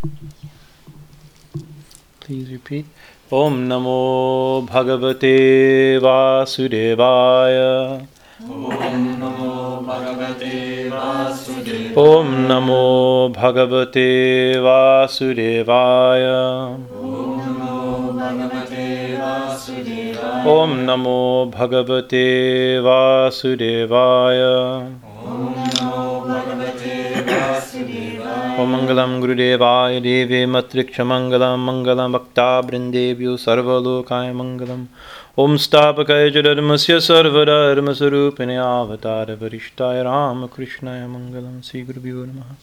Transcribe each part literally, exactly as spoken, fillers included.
Please repeat. Om Namo Bhagavate Vasudevaya. Om Namo Bhagavate Vasudevaya. Om Namo Bhagavate Vasudevaya. Om Namo Bhagavate Vasudevaya. Om Namo Bhagavate Vasudevaya. Om Namo Bhagavate Vasudevaya. Om Mangalam Gurudevaya Deve Matriksha Mangalam Mangalam Bhakta Brindevyu Sarvalokaya Mangalam. Om Stapakaya Jadharmasya Sarvadharma Sarupine Avatara Varishtaya Rama Krishnaya Mangalam. Sri Gurubhyo Namaha.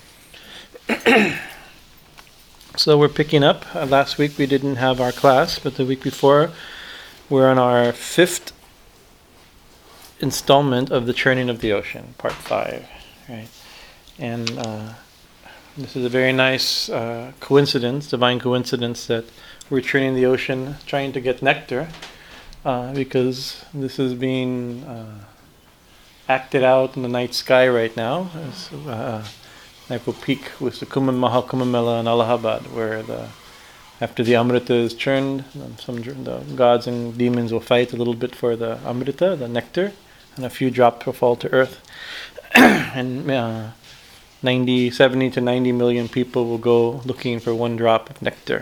So we're picking up. Uh, last week we didn't have our class, but the week before we're on our fifth installment of the Churning of the Ocean, part five. Right, and uh, this is a very nice uh, coincidence, divine coincidence, that we're churning the ocean, trying to get nectar, uh, because this is being uh, acted out in the night sky right now. As, uh, Naipo Peak with the Kumbh Mahakumbh Mela in Allahabad, where the after the Amrita is churned, some the gods and demons will fight a little bit for the Amrita, the nectar, and a few drops will fall to earth. and uh, ninety, seventy to ninety million people will go looking for one drop of nectar.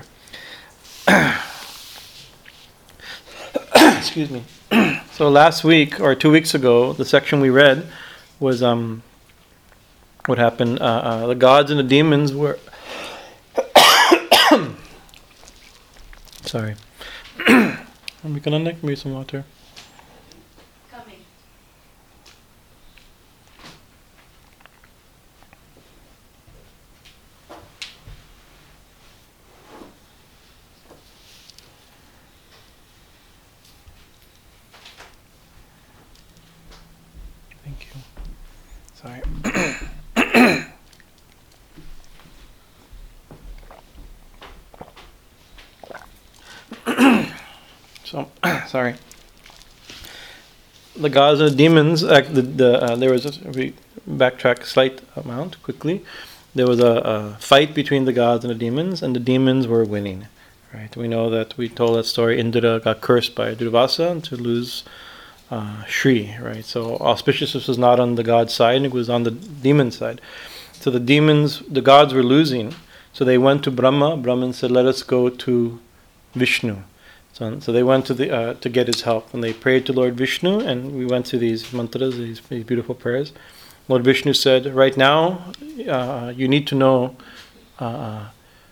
Excuse me. So last week, or two weeks ago, the section we read was... um. What happened? Uh, uh, the gods and the demons were. Sorry. We can unneck me some water. Coming. Thank you. Sorry. So, sorry. The gods and the demons, uh, the, the, uh, there was a, we backtrack a slight amount quickly. There was a, a fight between the gods and the demons, and the demons were winning. Right? We know that we told that story. Indra got cursed by Durvasa to lose uh, Shri. Right? So auspiciousness was not on the god's side; it was on the demon side. So the demons, the gods were losing. So they went to Brahma. Brahman said, "Let us go to Vishnu." So, so they went to the uh, to get his help, and they prayed to Lord Vishnu, and we went through these mantras, these, these beautiful prayers. Lord Vishnu said, "Right now, uh, you need to know, uh,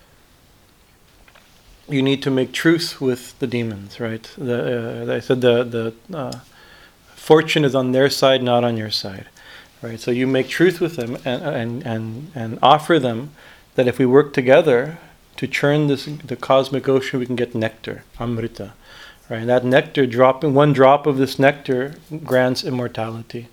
you need to make truce with the demons." Right? The, uh, I said the the uh, fortune is on their side, not on your side. Right? So you make truce with them, and and and, and offer them that if we work together to churn this the cosmic ocean, we can get nectar, Amrita, right? And that nectar, dropping one drop of this nectar, grants immortality.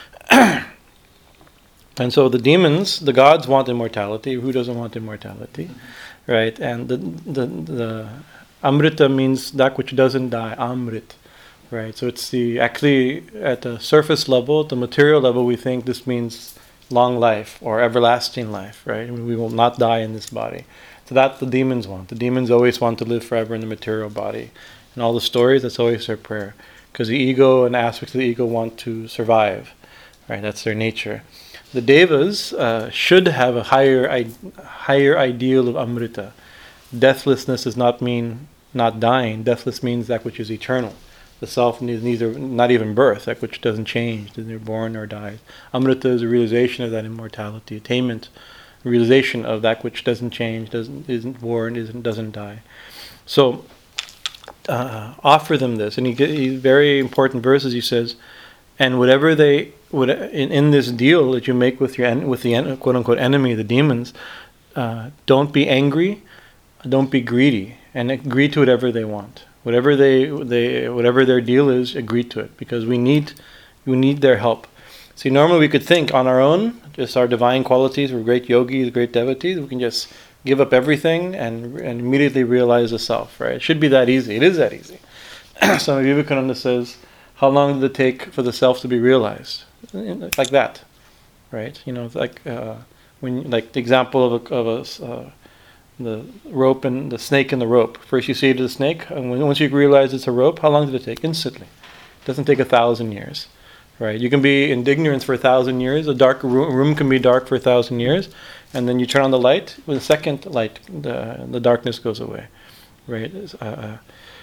And so the demons, the gods want immortality. Who doesn't want immortality, right? And the the the Amrita means that which doesn't die, Amrit, right? So it's the actually at the surface level, at the material level, we think this means long life or everlasting life, right? We will not die in this body. So that the demons want. The demons always want to live forever in the material body. In all the stories, that's always their prayer. Because the ego and aspects of the ego want to survive. Right? That's their nature. The devas uh, should have a higher I- higher ideal of Amrita. Deathlessness does not mean not dying. Deathless means that which is eternal. The self needs neither, not even birth, that which doesn't change, neither born nor dies. Amrita is a realization of that immortality, attainment, realization of that which doesn't change, doesn't isn't born, isn't doesn't die. So uh, offer them this, and he, he very important verses. He says, and whatever they would in, in this deal that you make with your with the quote unquote enemy, the demons, uh, don't be angry, don't be greedy, and agree to whatever they want. Whatever they they whatever their deal is, agree to it, because we need we need their help. See, normally we could think on our own, just our divine qualities, we're great yogis, great devotees, we can just give up everything and and immediately realize the self, right? It should be that easy. It is that easy. Swami Vivekananda says, how long did it take for the self to be realized? Like that, right? You know, like uh, when, like the example of a, of a uh, the rope and the snake and the rope. First you say to the snake, and when, once you realize it's a rope, how long did it take? Instantly. It doesn't take a thousand years, right? You can be in ignorance for a thousand years. A dark room, room can be dark for a thousand years, and then you turn on the light. With a second light, the the darkness goes away, right? Uh,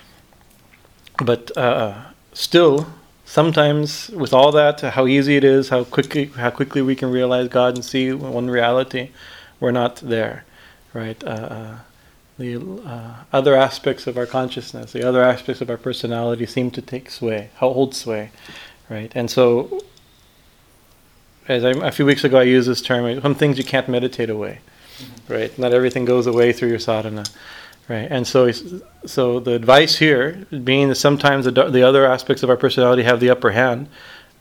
but uh, still, sometimes with all that, how easy it is, how quickly how quickly we can realize God and see one reality, we're not there. Right, uh, uh, the uh, other aspects of our consciousness, the other aspects of our personality seem to take sway, hold sway, right? And so, as I, a few weeks ago I used this term, some things you can't meditate away, mm-hmm. right? Not everything goes away through your sadhana, right? And so, so the advice here being that sometimes the, the other aspects of our personality have the upper hand,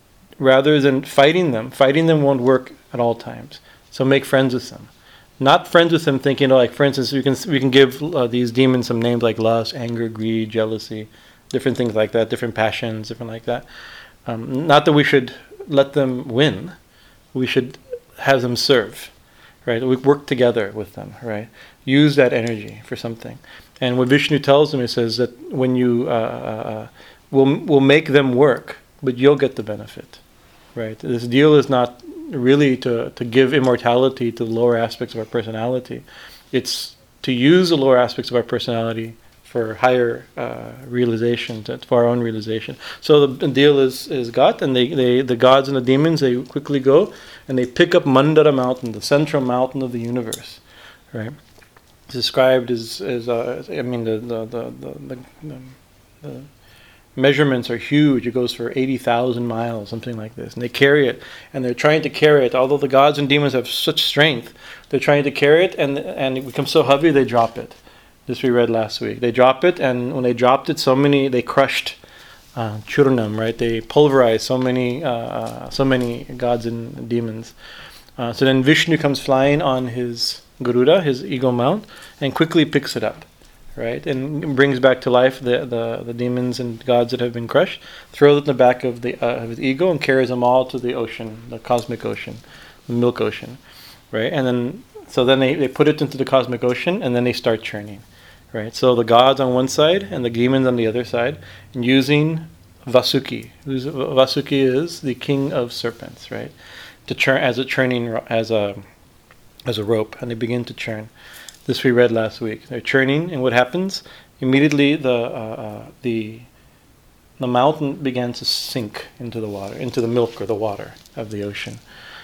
rather than fighting them. Fighting them won't work at all times. So make friends with them. Not friends with them thinking, like, for instance, we can we can give uh, these demons some names like lust, anger, greed, jealousy, different things like that, different passions, different like that. Um, not that we should let them win. We should have them serve, right? We work together with them, right? Use that energy for something. And what Vishnu tells them, he says that when you, uh, uh, we'll, we'll make them work, but you'll get the benefit, right? This deal is not really to, to give immortality to the lower aspects of our personality. It's to use the lower aspects of our personality for higher uh, realization, for our own realization. So the, the deal is, is got, and they, they the gods and the demons, they quickly go and they pick up Mandara mountain, the central mountain of the universe, right? It's described as, as uh, I mean, the the the the, the, the measurements are huge. It goes for eighty thousand miles, something like this. And they carry it, and they're trying to carry it. Although the gods and demons have such strength, they're trying to carry it, and and it becomes so heavy, they drop it. This we read last week. They drop it, and when they dropped it, so many, they crushed uh, Churnam, right? They pulverized so many, uh, so many gods and demons. Uh, so then Vishnu comes flying on his Garuda, his eagle mount, and quickly picks it up. Right, and brings back to life the, the, the demons and gods that have been crushed, throws it in the back of the uh, of his ego, and carries them all to the ocean, the cosmic ocean, the milk ocean, right? And then so then they, they put it into the cosmic ocean, and then they start churning, right? So the gods on one side and the demons on the other side, and using Vasuki, who's Vasuki is the king of serpents, right? To churn as a churning as a as a rope, and they begin to churn. This we read last week. They're churning, and what happens? Immediately, the uh, uh, the the mountain began to sink into the water, into the milk or the water of the ocean.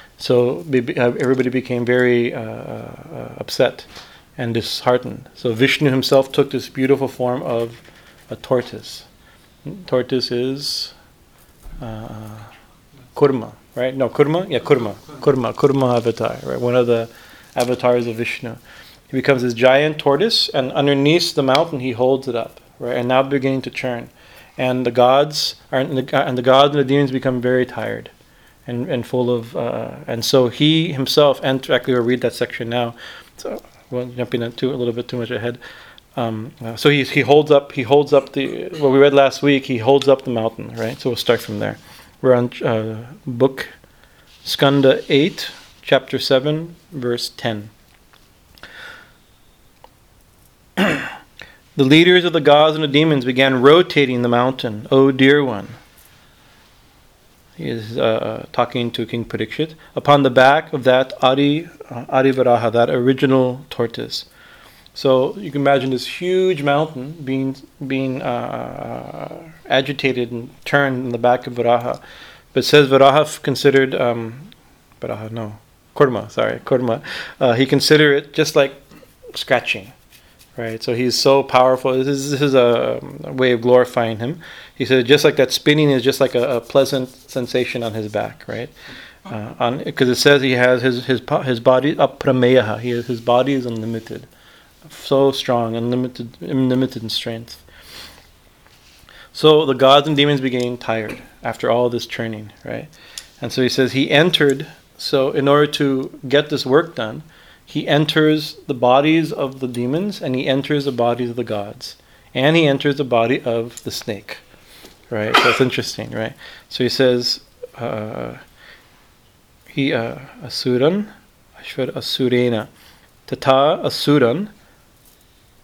So be, uh, everybody became very uh, uh, upset and disheartened. So Vishnu himself took this beautiful form of a tortoise. Tortoise is uh, Kurma, right? No, Kurma? Yeah, Kurma. Kurma. Kurma avatar, right? One of the avatars of Vishnu. He becomes this giant tortoise, and underneath the mountain he holds it up, right? And now beginning to churn, and the gods are, and the, and the gods and the demons become very tired, and and full of, uh, and so he himself. And actually, we'll read that section now. So we'll jump in too a little bit too much ahead. Um, uh, so he he holds up he holds up the what we read last week. He holds up the mountain, right? So we'll start from there. We're on uh, book Skanda eight, chapter seven, verse ten. The leaders of the gods and the demons began rotating the mountain. O dear one, he is uh, talking to King Parikshit, upon the back of that Adi, uh, Adivaraha, that original tortoise. So you can imagine this huge mountain being being uh, agitated and turned in the back of Varaha. But it says Varaha considered, um, Varaha, no, Kurma, sorry, Kurma, uh, he considered it just like scratching. Right, so he's so powerful. This is, this is a, a way of glorifying him. He said, just like that spinning is just like a, a pleasant sensation on his back, right? Uh, on because it says he has his his his body aprameyaha. He his body is unlimited, so strong, unlimited, unlimited in strength. So the gods and demons became tired after all this churning, right? And so he says he entered. So in order to get this work done, he enters the bodies of the demons, and he enters the bodies of the gods, and he enters the body of the snake, right? So it's interesting, right? So he says, uh, he uh, asuran, ashvar asurena, tata asuran,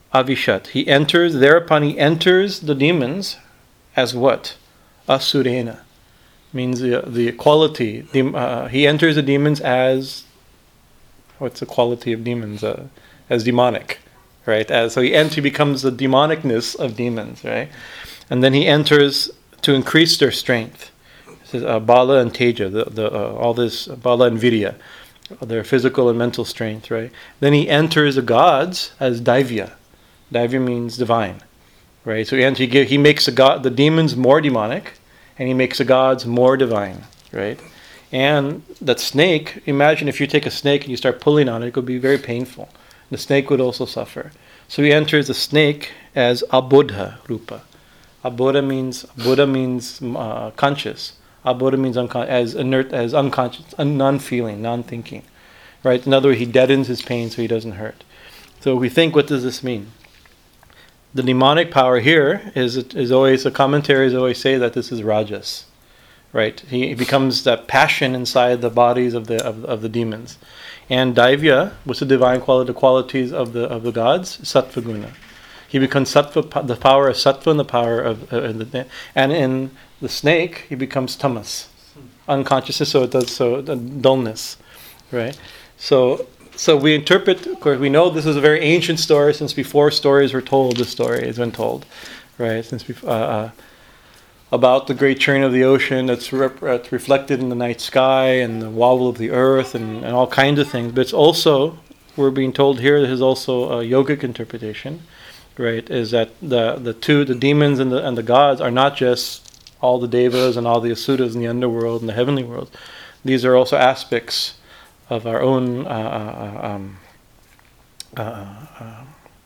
Avishat. He enters, thereupon he enters the demons as what? Asurena. Means the, the quality. The, uh, he enters the demons as, what's the quality of demons? Uh, as demonic, right? As, so he, ent- he becomes the demonicness of demons, right? And then he enters to increase their strength. This is uh, Bala and Teja, the, the, uh, all this, Bala and Vidya, their physical and mental strength, right? Then he enters the gods as Daivya. Daivya means divine, right? So he, ent- he, give, he makes the, god, the demons more demonic, and he makes the gods more divine, right? And that snake, imagine if you take a snake and you start pulling on it, it could be very painful. The snake would also suffer. So he enters the snake as Abodha Rupa. Abodha means Buddha means uh, conscious. Abodha means uncon- as inert, as unconscious, un- non-feeling, non-thinking, right? In other words, he deadens his pain so he doesn't hurt. So we think, what does this mean? The demonic power here is is always, the commentaries always say that this is Rajas, right? He, he becomes that passion inside the bodies of the of, of the demons. And Daivya, what's the divine quality, the qualities of the of the gods? Sattva guna. He becomes sattva, the power of sattva and the power of, uh, the, and in the snake he becomes tamas, unconsciousness. So it does so uh, dullness, right? So. So we interpret, of course, we know this is a very ancient story, since before stories were told, this story has been told, right? Since before, uh, uh, about the great churn of the ocean that's, rep- that's reflected in the night sky and the wobble of the earth and, and all kinds of things. But it's also, we're being told here, there's also a yogic interpretation, right? Is that the the two, the demons and the and the gods, are not just all the devas and all the asuras in the underworld and the heavenly world. These are also aspects of our own uh, uh, um, uh, uh,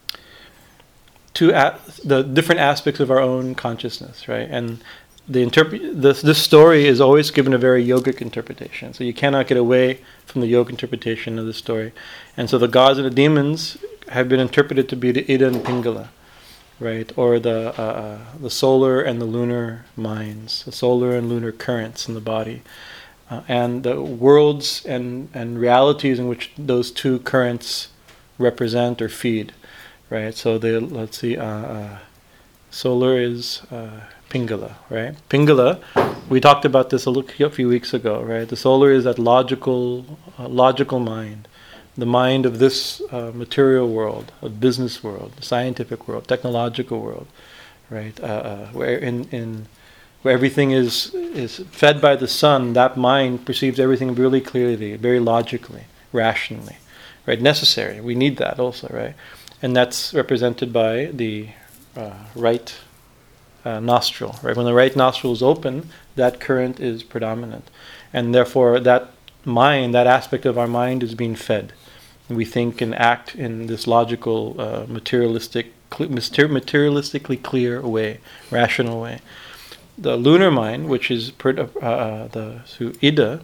two a- the different aspects of our own consciousness, right? And the interpret this this story is always given a very yogic interpretation. So you cannot get away from the yogic interpretation of the story. And so the gods and the demons have been interpreted to be the Ida and Pingala, right? Or the uh, uh, the solar and the lunar minds, the solar and lunar currents in the body. Uh, and the worlds and, and realities in which those two currents represent or feed, right? So the let's see, uh, uh, solar is uh, Pingala, right? Pingala, we talked about this a, little, a few weeks ago, right? The solar is that logical, uh, logical mind, the mind of this uh, material world, a business world, the scientific world, technological world, right? Uh, uh, where in in where everything is is fed by the sun, that mind perceives everything really clearly, very logically, rationally, right? Necessary. We need that also, right? And that's represented by the uh, right uh, nostril, right? When the right nostril is open, that current is predominant, and therefore that mind, that aspect of our mind, is being fed. And we think and act in this logical, uh, materialistic, materialistically clear way, rational way. The lunar mind, which is uh, uh, the so Ida,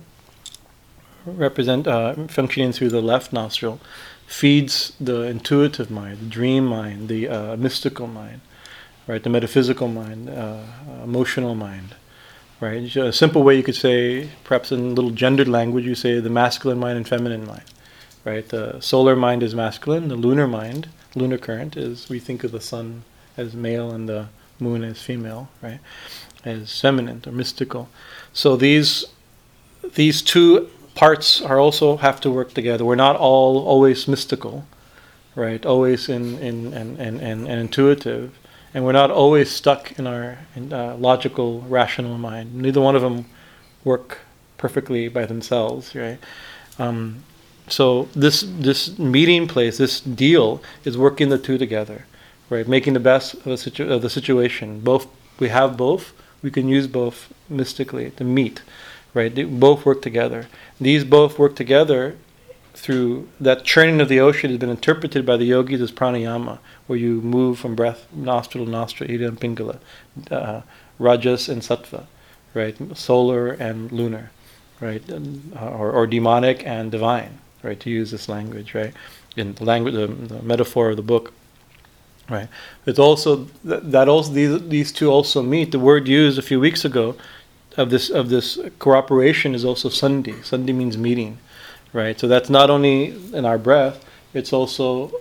represent uh, functioning through the left nostril, feeds the intuitive mind, the dream mind, the uh, mystical mind, right? The metaphysical mind, uh, emotional mind, right? A simple way you could say, perhaps in a little gendered language, you say the masculine mind and feminine mind, right? The solar mind is masculine, the lunar mind, lunar current is, we think of the sun as male and the moon as female, right? As feminine or mystical. So these these two parts are also have to work together. We're not all always mystical, right? Always in in and and, and, and intuitive, and we're not always stuck in our in, uh, logical, rational mind. Neither one of them work perfectly by themselves, right? Um, so this this meeting place, this deal, is working the two together, right? Making the best of, a situ- of the situation. Both we have both. We can use both mystically to meet, right? They both work together. These both work together through that churning of the ocean has been interpreted by the yogis as pranayama, where you move from breath, nostril to nostril, Ida and Pingala, uh, Rajas and Sattva, right? Solar and lunar, right? And, uh, or, or demonic and divine, right? To use this language, right? In the language, the, the metaphor of the book. Right. It's also that also these these two also meet. The word used a few weeks ago of this of this cooperation is also sandhi. Sandhi means meeting, right? So that's not only in our breath; it's also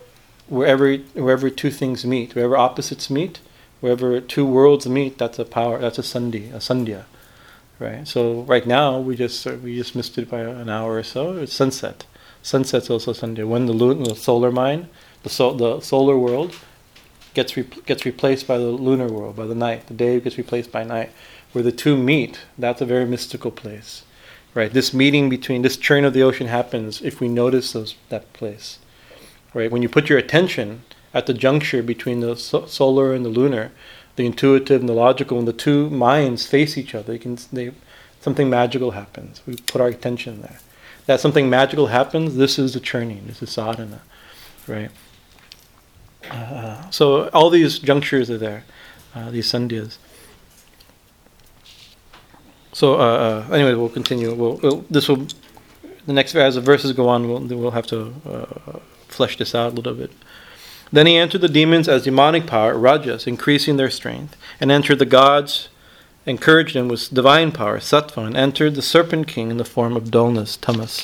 wherever wherever two things meet, wherever opposites meet, wherever two worlds meet, that's a power. That's a sandhi, a sandhya, right? So right now we just we just missed it by an hour or so. It's sunset. Sunset's also sandhya. When the, lun- the solar mind, the so- the solar world gets re- gets replaced by the lunar world, by the night. The day gets replaced by night. Where the two meet, that's a very mystical place, right? This meeting between, this churn of the ocean happens if we notice those, that place, right? When you put your attention at the juncture between the so- solar and the lunar, the intuitive and the logical, when the two minds face each other, you can they, something magical happens. We put our attention there. That something magical happens, this is the churning, this is sadhana, right? Uh, so all these junctures are there, uh, these sandhyas. So uh, uh, anyway, we'll continue. We'll, we'll this will the next as the verses go on, we'll we'll have to uh, flesh this out a little bit. Then he entered the demons as demonic power, rajas, increasing their strength, and entered the gods, encouraged them with divine power, sattva, and entered the serpent king in the form of dullness, tamas.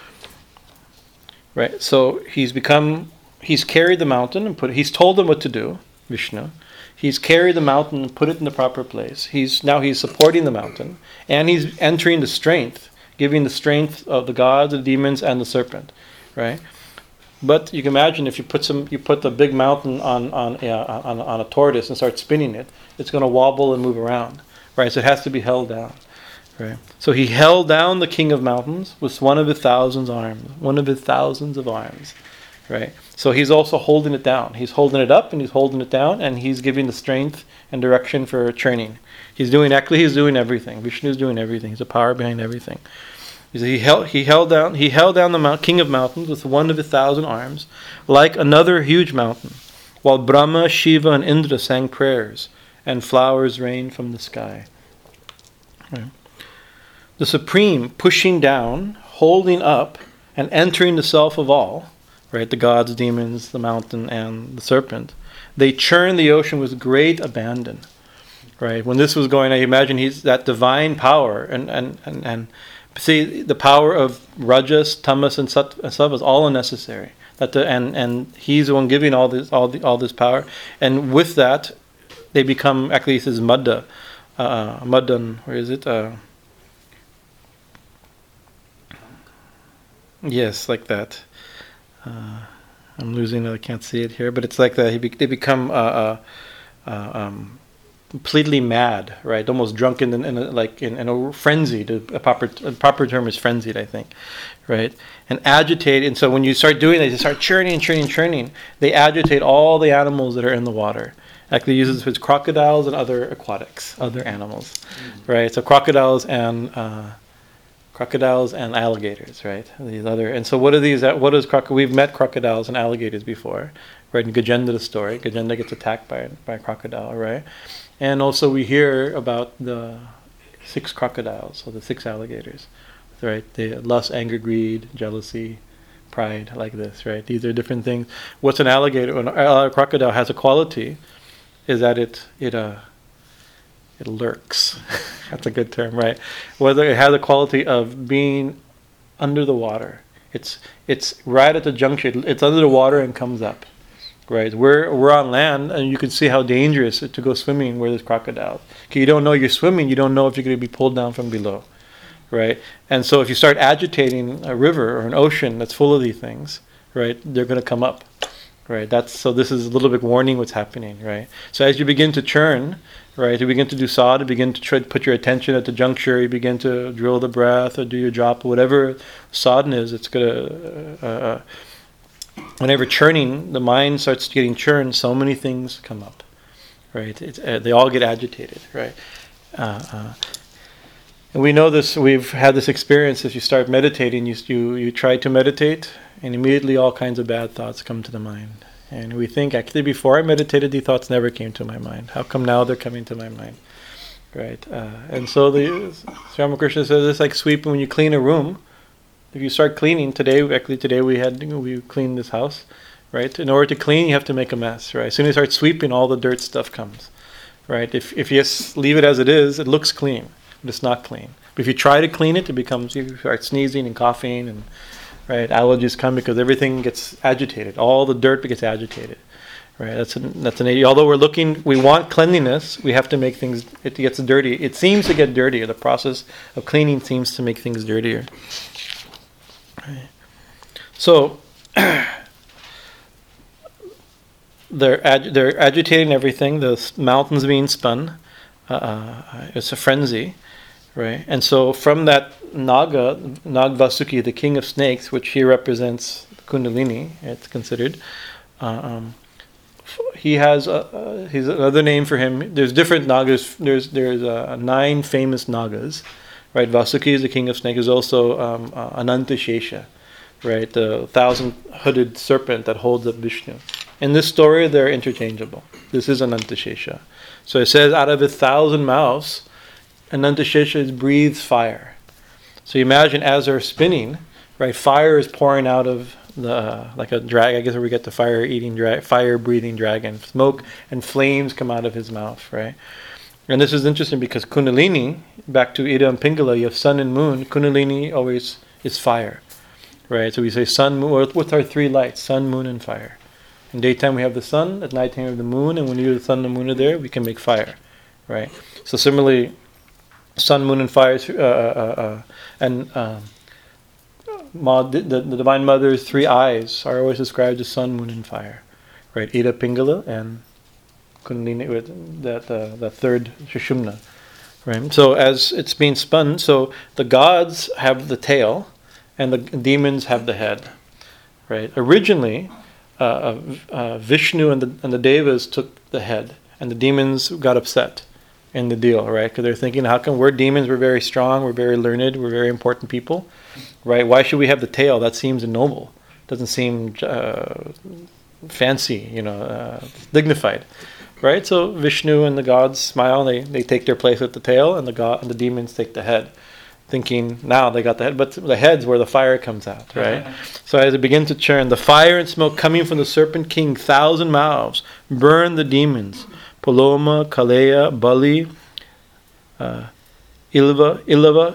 Right. So he's become he's carried the mountain and put. He's told them what to do, Vishnu. He's carried the mountain and put it in the proper place. He's now he's supporting the mountain, and he's entering the strength, giving the strength of the gods, the demons, and the serpent, right? But you can imagine if you put some, you put the big mountain on on uh, on, on a tortoise and start spinning it, it's going to wobble and move around, right? So it has to be held down, right? So he held down the king of mountains with one of his thousands arms, one of his thousands of arms, right? So he's also holding it down. He's holding it up and he's holding it down, and he's giving the strength and direction for training. He's doing actually he's doing everything. Vishnu is doing everything. He's the power behind everything. He held he held down he held down the mount, king of mountains with one of a thousand arms, like another huge mountain, while Brahma, Shiva, and Indra sang prayers, and flowers rained from the sky. Right. The Supreme pushing down, holding up, and entering the self of all. Right, the gods, demons, the mountain, and the serpent. They churn the ocean with great abandon. Right, when this was going, I imagine he's that divine power, and and and, and see the power of rajas, tamas, and sattva is all unnecessary. That the and and he's the one giving all this all the all this power, and with that, they become actually he says madda, uh, maddan. Where is it? Uh, yes, like that. Uh, I'm losing it. I can't see it here, but it's like that. He be, they become uh, uh, uh, um, completely mad, right? Almost drunken, in, in a, like in, in a frenzied. A proper a proper term is frenzied, I think, right? And agitate. And so when you start doing that, you start churning and churning and churning. They agitate all the animals that are in the water. Actually, uses with crocodiles and other aquatics, other animals, mm-hmm. right? So crocodiles and uh, crocodiles and alligators, right? These other and so what are these? What is croc? We've met crocodiles and alligators before, right? In Gajendra, the story, Gajendra gets attacked by by a crocodile, right? And also we hear about the six crocodiles or the six alligators, right? The lust, anger, greed, jealousy, pride, like this, right? These are different things. What's an alligator? An a crocodile has a quality, is that it it uh it lurks. That's a good term, right? Whether it has a quality of being under the water. It's it's right at the junction. It's under the water and comes up, right? We're we're on land, and you can see how dangerous it to go swimming where there's crocodiles. Because you don't know you're swimming, you don't know if you're going to be pulled down from below, right? And so if you start agitating a river or an ocean that's full of these things, right, they're going to come up, right? That's so. This is a little bit warning what's happening, right? So as you begin to churn. Right, you begin to do sadhana, begin to try to put your attention at the juncture, you begin to drill the breath or do your japa, whatever sadhana is, it's going to, uh, uh, whenever churning, the mind starts getting churned, so many things come up, right? It's, uh, they all get agitated, right? Uh, uh, and we know this, we've had this experience, if you start meditating, you, you, you try to meditate, and immediately all kinds of bad thoughts come to the mind. And we think, actually, before I meditated, these thoughts never came to my mind. How come now they're coming to my mind? Right? Uh, and so the Sri Ramakrishna says it's like sweeping when you clean a room. If you start cleaning today, actually today we had we cleaned this house, right? In order to clean, you have to make a mess, right? As soon as you start sweeping, all the dirt stuff comes, right? If if you just leave it as it is, it looks clean, but it's not clean. But if you try to clean it, it becomes, you start sneezing and coughing and right? Allergies come because everything gets agitated. All the dirt gets agitated, right? That's an, that's an. Although we're looking, we want cleanliness. We have to make things. It gets dirty. It seems to get dirtier. The process of cleaning seems to make things dirtier. Right. So they're ag- they're agitating everything. The s- mountains being spun. Uh, it's a frenzy, right? And so from that Naga, Nagvasuki, the king of snakes, which he represents Kundalini, it's considered. Uh, um, he has a, uh, he's another name for him. There's different Nagas. There's there's uh, nine famous Nagas, right? Vasuki is the king of snakes. There's also um, uh, Anantashesha, right? The thousand-hooded serpent that holds up Vishnu. In this story, they're interchangeable. This is Anantashesha. So it says, out of a thousand mouths, Anantashesha breathes fire. So you imagine as they're spinning, right? Fire is pouring out of the uh, like a dragon. I guess where we get the fire-eating, dra- fire-breathing dragon. Smoke and flames come out of his mouth, right? And this is interesting because Kundalini, back to Ida and Pingala, you have sun and moon. Kundalini always is fire, right? So we say sun, moon. What's our three lights? Sun, moon, and fire. In daytime we have the sun, at nighttime we have the moon, and when you the sun and the moon are there, we can make fire, right? So similarly, sun, moon, and fire, uh, uh, uh, and um, Ma, the, the Divine Mother's three eyes are always described as sun, moon, and fire, right? Ida Pingala and Kundalini, with that uh, that third Sushumna, right? So as it's being spun, so the gods have the tail, and the demons have the head, right? Originally, Uh, uh, Vishnu and the and the Devas took the head, and the demons got upset in the deal, right? Because they're thinking, how come we're demons? We're very strong. We're very learned. We're very important people, right? Why should we have the tail? That seems noble. Doesn't seem uh, fancy, you know, uh, dignified, right? So Vishnu and the gods smile. They they take their place with the tail, and the god and the demons take the head. Thinking now they got the head, but the head's where the fire comes out, right? So as it begins to churn, the fire and smoke coming from the serpent king, thousand mouths, burn the demons, Paloma, Kaleya, Bali, uh, Ilva, Ilva,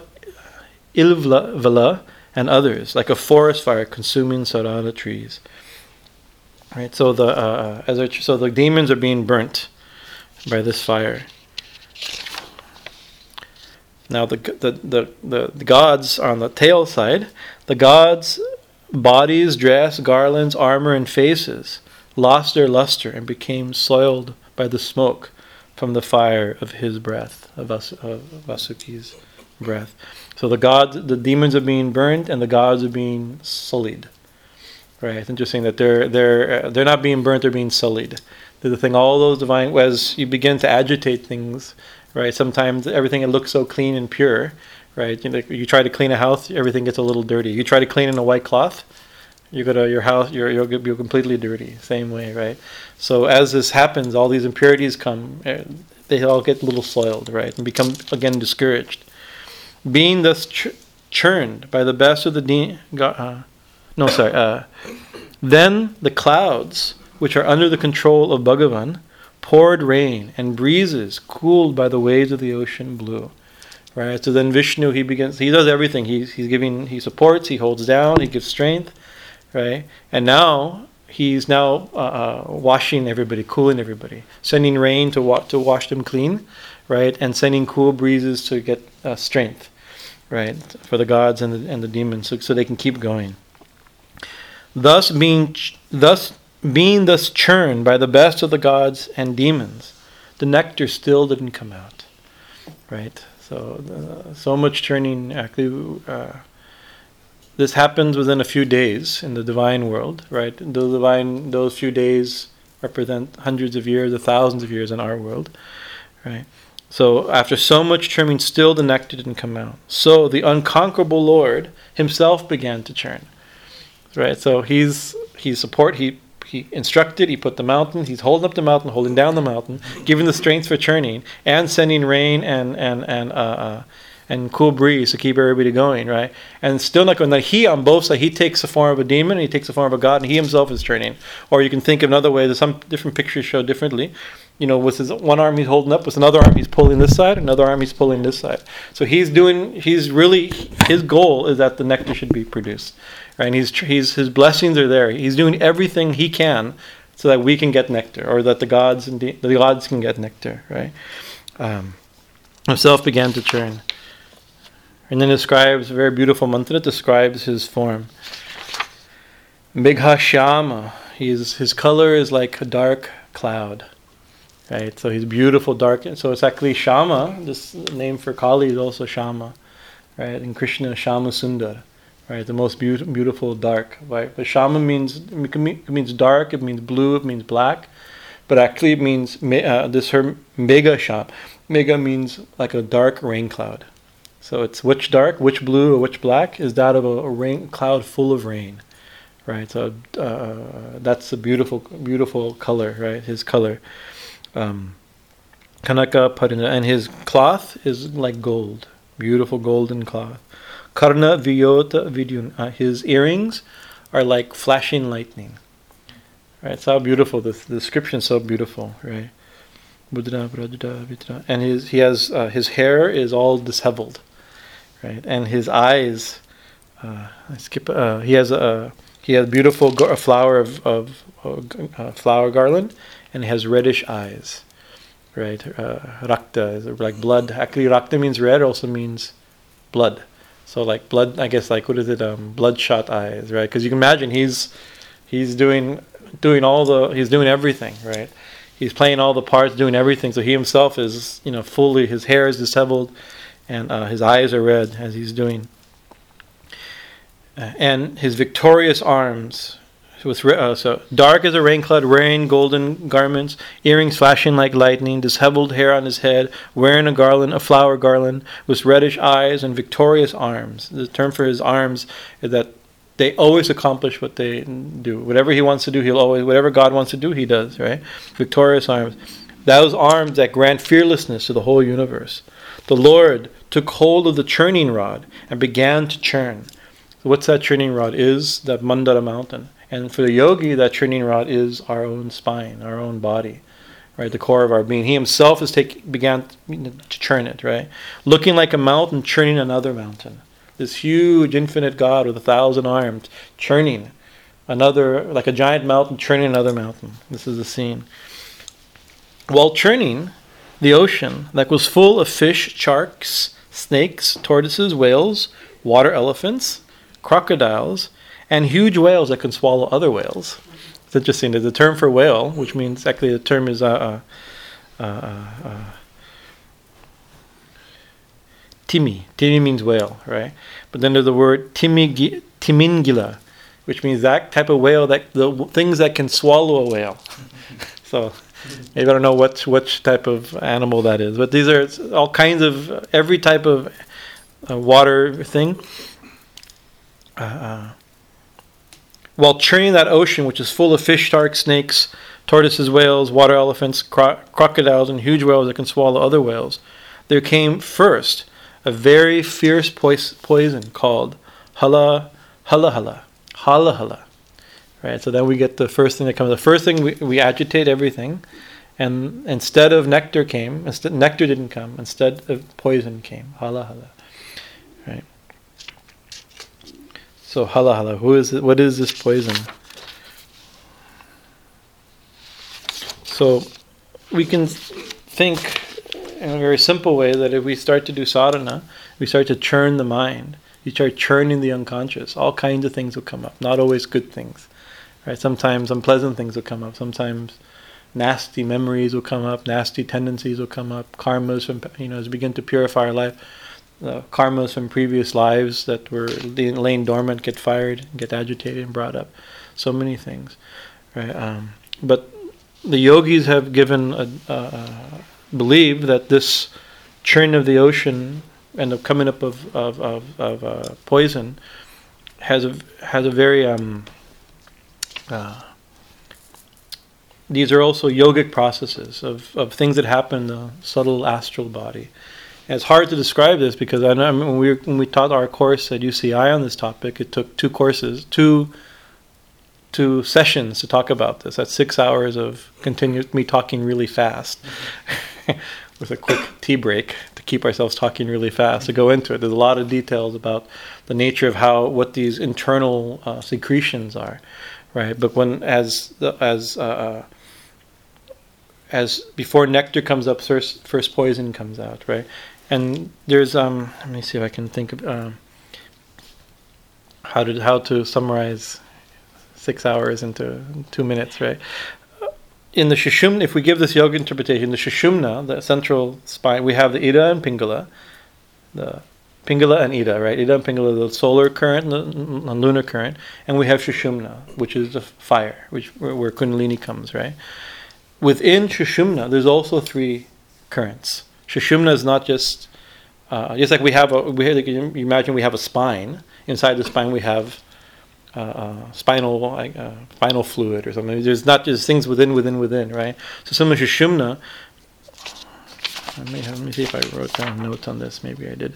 Ilvla, and others, like a forest fire consuming Sarana trees. Right. So the uh, as are, so the demons are being burnt by this fire. Now the, the the, the the gods are on the tail side. The gods' bodies, dress, garlands, armor, and faces lost their luster and became soiled by the smoke from the fire of his breath, of, Vas- of Vasuki's breath. So the gods, the demons are being burned, and the gods are being sullied. Right? It's interesting that they're they're uh, they're not being burnt; they're being sullied. They're the thing. All those divine, as you begin to agitate things. Right, sometimes everything that looks so clean and pure, right? You know, you try to clean a house, everything gets a little dirty. You try to clean in a white cloth, you go to your house, you're you're, you're completely dirty. Same way, right? So as this happens, all these impurities come, they all get a little soiled, right, and become again discouraged. Being thus ch- churned by the best of the de- uh, no, sorry. Uh, then the clouds, which are under the control of Bhagavan, poured rain, and breezes cooled by the waves of the ocean blew. Right. So then Vishnu, he begins. He does everything. He's he's giving. He supports. He holds down. He gives strength. Right. And now he's now uh, uh, washing everybody, cooling everybody, sending rain to wa- to wash them clean. Right. And sending cool breezes to get uh, strength. Right. For the gods and the and the demons, so, so they can keep going. Thus being ch- thus. Being thus churned by the best of the gods and demons, the nectar still didn't come out, right? So, uh, so much churning. Actually, uh, this happens within a few days in the divine world, right? The divine, those few days represent hundreds of years or thousands of years in our world, right? So, after so much churning, still the nectar didn't come out. So, the unconquerable Lord himself began to churn, right? So, he's he's support. He He instructed, he put the mountain, he's holding up the mountain, holding down the mountain, giving the strength for churning, and sending rain and and and uh, uh, and cool breeze to keep everybody going, right? And still not going. That he on both sides, he takes the form of a demon, and he takes the form of a god, and he himself is churning. Or you can think of another way. There's some different pictures show differently. You know, with his one arm he's holding up, with another arm he's pulling this side, another arm he's pulling this side. So he's doing. He's really his goal is that the nectar should be produced, right? And he's he's his blessings are there. He's doing everything he can so that we can get nectar, or that the gods and the, the gods can get nectar, right? Um, himself began to churn, and then describes a very beautiful mantra. It describes his form. Megha Shyama. He's his color is like a dark cloud. Right, so he's beautiful, dark. So it's actually Shama. This name for Kali is also Shama, right? And Krishna, Shama Sundar, right? The most be- beautiful, dark, right? But Shama means it means dark. It means blue. It means black. But actually, it means uh, this term Mega Shama. Mega means like a dark rain cloud. So it's which dark, which blue, or which black is that of a, a rain cloud full of rain, right? So uh, that's a beautiful, beautiful color, right? His color. Um, Kanaka Padina, and his cloth is like gold, beautiful golden cloth. Karna Viyota Vidyun, uh, his earrings are like flashing lightning. Right, it's how beautiful the, the description is so beautiful, right? Buddha, Buddha, Buddha. And his he has uh, his hair is all disheveled, right? And his eyes, uh, I skip. Uh, he has a he has beautiful gar- a flower of of uh, flower garland. And it has reddish eyes, right? Uh, rakta is like blood. Actually, rakta means red, also means blood. So like blood, I guess like what is it? Um, bloodshot eyes, right? Because you can imagine he's he's doing doing all the he's doing everything, right? He's playing all the parts, doing everything. So he himself is, you know, fully his hair is disheveled, and uh, his eyes are red as he's doing. Uh, and his victorious arms. With, uh, so dark as a rain cloud, wearing golden garments, earrings flashing like lightning, disheveled hair on his head, wearing a garland, a flower garland, with reddish eyes and victorious arms. The term for his arms is that they always accomplish what they do. Whatever he wants to do, he'll always, whatever God wants to do, he does, right? Victorious arms. Those arms that grant fearlessness to the whole universe. The Lord took hold of the churning rod and began to churn. So what's that churning rod? Is that Mandara mountain. And for the yogi, that churning rod is our own spine, our own body, right? The core of our being. He himself is take, began to churn it, right? Looking like a mountain, churning another mountain. This huge infinite God with a thousand arms, churning another, like a giant mountain, churning another mountain. This is the scene. While churning the ocean that was full of fish, sharks, snakes, tortoises, whales, water elephants, crocodiles, and huge whales that can swallow other whales. It's interesting. There's a term for whale, which means actually the term is uh, uh, uh, uh, timi. Timi means whale, right? But then there's the word timigi, timingila, which means that type of whale, that the things that can swallow a whale. So maybe I don't know what which type of animal that is, but these are all kinds of every type of uh, water thing. Uh, uh, While churning that ocean, which is full of fish, sharks, snakes, tortoises, whales, water elephants, cro- crocodiles, and huge whales that can swallow other whales, there came first a very fierce pois- poison called hala, hala, hala, hala, hala. Right. So then we get the first thing that comes. The first thing we, we agitate everything, and instead of nectar came, instead nectar didn't come. Instead of poison came hala, hala. Right. So hala hala, who is it? What is this poison? So we can think in a very simple way that if we start to do sadhana, we start to churn the mind. You start churning the unconscious. All kinds of things will come up. Not always good things, right? Sometimes unpleasant things will come up. Sometimes nasty memories will come up. Nasty tendencies will come up. Karmas, from, you know, as we begin to purify our life. Uh, karmas from previous lives that were laying dormant get fired, get agitated and brought up. So many things, right? Um, but the yogis have given a, a, a believe that this churn of the ocean and the coming up of of of, of uh, poison has a has a very um, uh, these are also yogic processes of, of things that happen in the subtle astral body. And it's hard to describe this because I know when we when we taught our course at U C I on this topic, it took two courses, two two sessions to talk about this. That's six hours of continuous me talking really fast with a quick tea break to keep ourselves talking really fast to go into it. There's a lot of details about the nature of how what these internal uh, secretions are, right? But when as the, as uh, as before nectar comes up, first, first poison comes out, right? And there's um let me see if I can think of uh, how to how to summarize six hours into two minutes, right? In the Sushumna, if we give this yoga interpretation, the Sushumna, the central spine, we have the Ida and Pingala, the Pingala and Ida, right? Ida and Pingala, the solar current, the, the lunar current, and we have Sushumna, which is the fire, which where, where Kundalini comes, right? Within Sushumna, there's also three currents. Sushumna is not just uh, just like we have a we have, like, you imagine we have a spine. Inside the spine, we have Uh, uh, spinal like uh, spinal fluid or something. There's not just things within, within, within, right? So some of Sushumna. Let me, let me see if I wrote down notes on this. Maybe I did.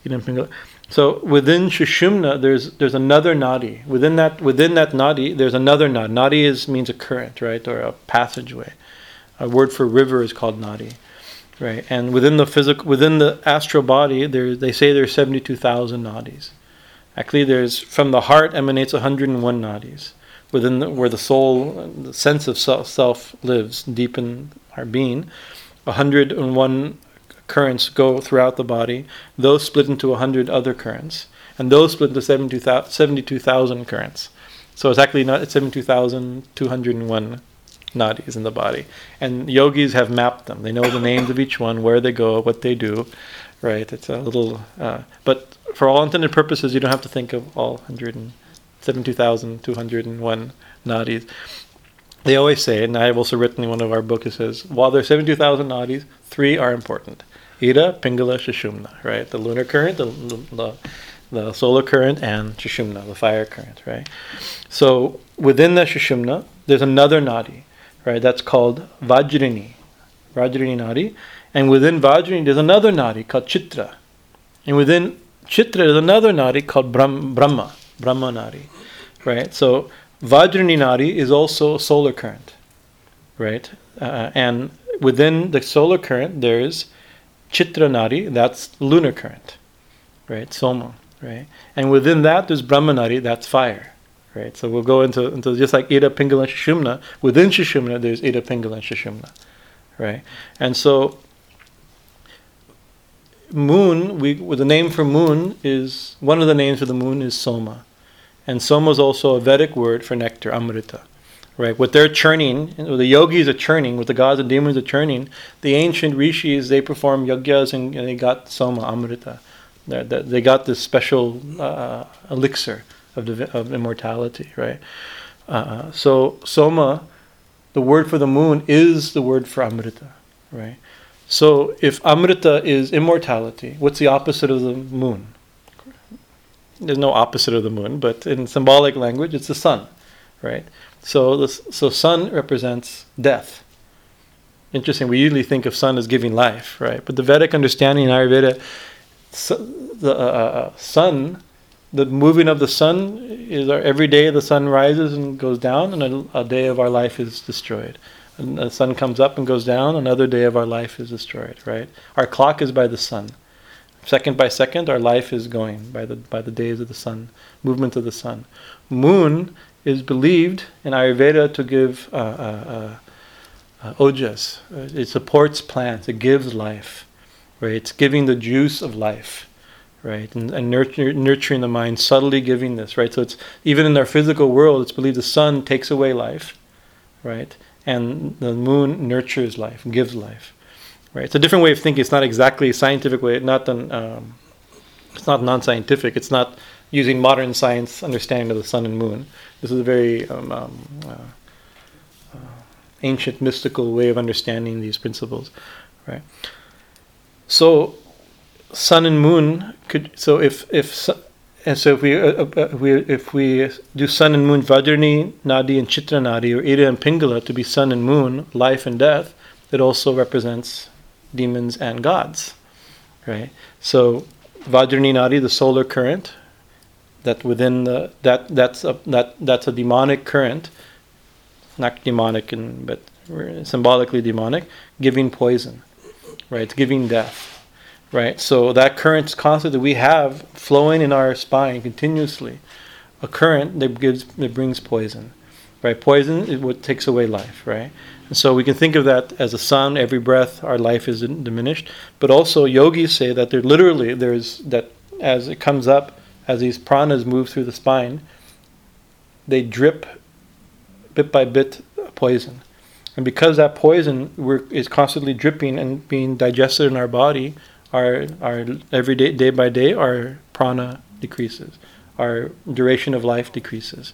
So within Sushumna, there's there's another nadi. Within that within that nadi, there's another nadi. Nadi is means a current, right, or a passageway. A word for river is called nadi, right? And within the physical, within the astral body, there they say there's seventy-two thousand nadis. Actually, there's from the heart emanates one hundred one nadis, within the, where the soul, the sense of self, self lives deep in our being. one hundred one currents go throughout the body. Those split into one hundred other currents, and those split into seventy-two thousand currents. So it's actually not it's seventy-two thousand two hundred one nadis in the body. And yogis have mapped them. They know the names of each one, where they go, what they do. Right? It's a little, uh, but for all intended purposes, you don't have to think of all one hundred seventy-two thousand two hundred one nadis. They always say, and I have also written in one of our books, it says, while there are seventy-two thousand nadis, three are important. Ida, Pingala, Sushumna, right? The lunar current, the, the, the solar current, and Sushumna, the fire current, right? So within the Sushumna, there's another nadi, right? That's called Vajrini, Vajrini nadi. And within Vajrini, there's another nadi called Chitra. And within Chitra, there's another nadi called Brahm, Brahma, Brahma nadi, right? So Vajrini nadi is also a solar current, right? Uh, and within the solar current, there's Chitra nadi, that's lunar current, right? Soma, right? And within that, there's Brahma nadi, that's fire, right? So we'll go into, into just like Ida, Pingala, and Sushumna. Within Sushumna, there's Ida, Pingala, and Sushumna, right? And so moon, we the name for moon is, one of the names for the moon is Soma. And Soma is also a Vedic word for nectar, Amrita. Right? What they're churning, the yogis are churning, what the gods and demons are churning, the ancient rishis, they perform yajnas and, and they got Soma, Amrita. They, they got this special uh, elixir of, divi- of immortality, right? Uh, so Soma, the word for the moon, is the word for Amrita, right? So if Amrita is immortality, what's the opposite of the moon? There's no opposite of the moon, but in symbolic language, it's the sun, right? So the so sun represents death. Interesting. We usually think of sun as giving life, right? But the Vedic understanding in Ayurveda, the uh, sun, the moving of the sun is our, every day the sun rises and goes down, and a, a day of our life is destroyed. And the sun comes up and goes down, another day of our life is destroyed, right? Our clock is by the sun. Second by second, our life is going by the by the days of the sun, movement of the sun. Moon is believed in Ayurveda to give uh, uh, uh, ojas. It supports plants. It gives life, right? It's giving the juice of life, right? And, and nurture, nurturing the mind, subtly giving this, right? So it's even in our physical world, it's believed the sun takes away life, right? And the moon nurtures life, gives life. Right? It's a different way of thinking. It's not exactly a scientific way. Not an, um, it's not non-scientific. It's not using modern science understanding of the sun and moon. This is a very um, um, uh, uh, ancient, mystical way of understanding these principles. Right? So, sun and moon could. So if if and so if we uh, uh, we if we do sun and moon, Vajrini nadi and Chitra nadi, or Ida and Pingala to be sun and moon, life and death, it also represents demons and gods, right? So Vajrani Nadi, the solar current, that within the that that's a that that's a demonic current, not demonic in, but symbolically demonic, giving poison, right? It's giving death, right? So that current constant that we have flowing in our spine continuously, a current that gives that brings poison, right? Poison is what takes away life, right? And so we can think of that as a sun. Every breath, our life is diminished. But also, yogis say that there literally there's that as it comes up, as these pranas move through the spine, they drip bit by bit poison. And because that poison we're, is constantly dripping and being digested in our body, our our every day, day by day, our prana decreases, our duration of life decreases.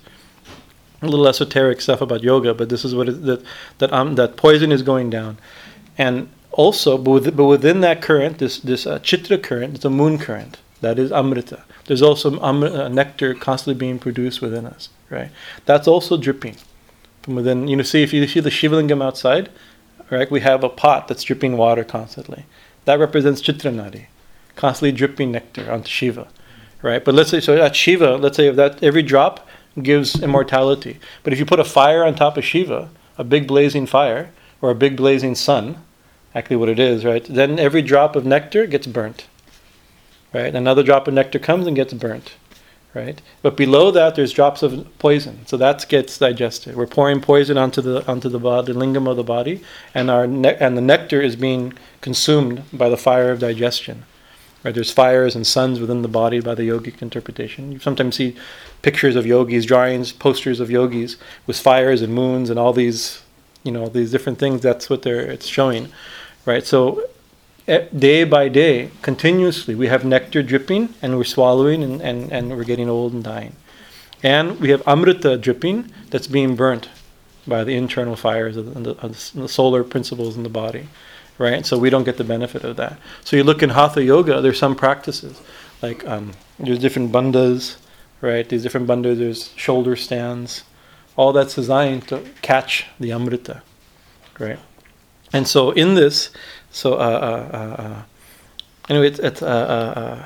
A little esoteric stuff about yoga, but this is what it, that that um that poison is going down, and also, but, with, but within that current, this this uh, chitra current, it's a moon current. That is amrita. There's also um, uh, nectar constantly being produced within us, right? That's also dripping from within. You know, see if you see the Shivalingam outside, right? We have a pot that's dripping water constantly. That represents chitra nadi, constantly dripping nectar onto Shiva, right? But let's say so at Shiva, let's say if that every drop gives immortality. But if you put a fire on top of Shiva, a big blazing fire, or a big blazing sun, actually what it is, right? Then every drop of nectar gets burnt, right? Another drop of nectar comes and gets burnt, right? But below that, there's drops of poison, so that gets digested. We're pouring poison onto the onto the body, the lingam of the body, and our ne- and the nectar is being consumed by the fire of digestion. Right, there's fires and suns within the body by the yogic interpretation. You sometimes see pictures of yogis, drawings, posters of yogis with fires and moons and all these, you know, these different things. That's what they're it's showing, right? So day by day, continuously, we have nectar dripping and we're swallowing and, and, and we're getting old and dying. And we have amrita dripping that's being burnt by the internal fires of the, of the solar principles in the body. Right, so we don't get the benefit of that. So you look in Hatha Yoga, there's some practices, like um, there's different bandhas, right? These different bandhas, there's shoulder stands. All that's designed to catch the amrita, right? And so in this, so uh, uh, uh, uh, anyway, it's, it's uh, uh, uh,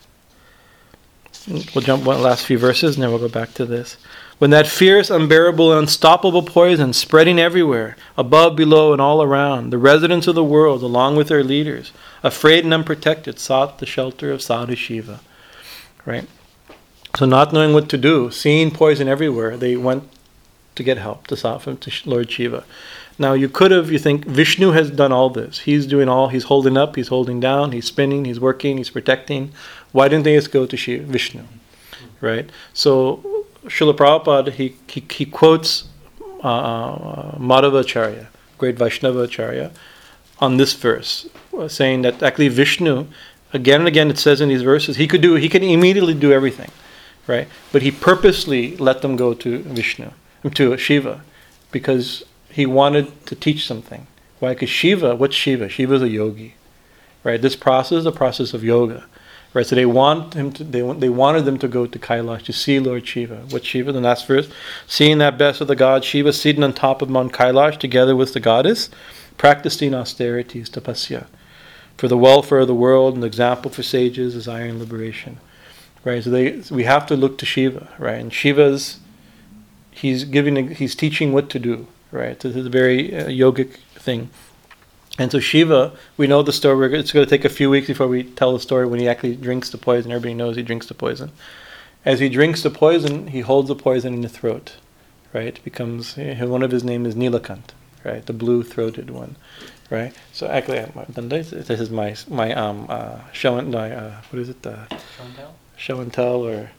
we'll jump one last few verses, and then we'll go back to this. When that fierce, unbearable, and unstoppable poison spreading everywhere, above, below, and all around, the residents of the world, along with their leaders, afraid and unprotected, sought the shelter of Sadhu Shiva. Right? So not knowing what to do, seeing poison everywhere, they went to get help, to soften to Lord Shiva. Now you could have, you think, Vishnu has done all this. He's doing all, he's holding up, he's holding down, he's spinning, he's working, he's protecting. Why didn't they just go to Shiva, Vishnu? Right? So Srila Prabhupada, he, he, he quotes uh, uh, Madhavacharya, great Vaishnava Acharya, on this verse, uh, saying that actually Vishnu, again and again it says in these verses, he could do, he can immediately do everything, right? But he purposely let them go to Vishnu, to Shiva, because he wanted to teach something. Why? Because Shiva, what's Shiva? Shiva is a yogi, right? This process is a process of yoga. Right, so they want him to. They want, they wanted them to go to Kailash to see Lord Shiva. What Shiva? The last verse, seeing that best of the gods, Shiva sitting on top of Mount Kailash together with the goddess, practicing austerities, tapasya, for the welfare of the world, and example for sages, desiring liberation. Right, so they. So we have to look to Shiva. Right, and Shiva's, he's giving, he's teaching what to do. Right, this is a very uh, yogic thing. And so Shiva, we know the story. It's going to take a few weeks before we tell the story when he actually drinks the poison. Everybody knows he drinks the poison. As he drinks the poison, he holds the poison in the throat, right? It becomes, one of his name is Nilakant, right? The blue-throated one, right? So actually, this is my my um uh, show and my uh, what is it? Uh, show and tell. Show and tell, or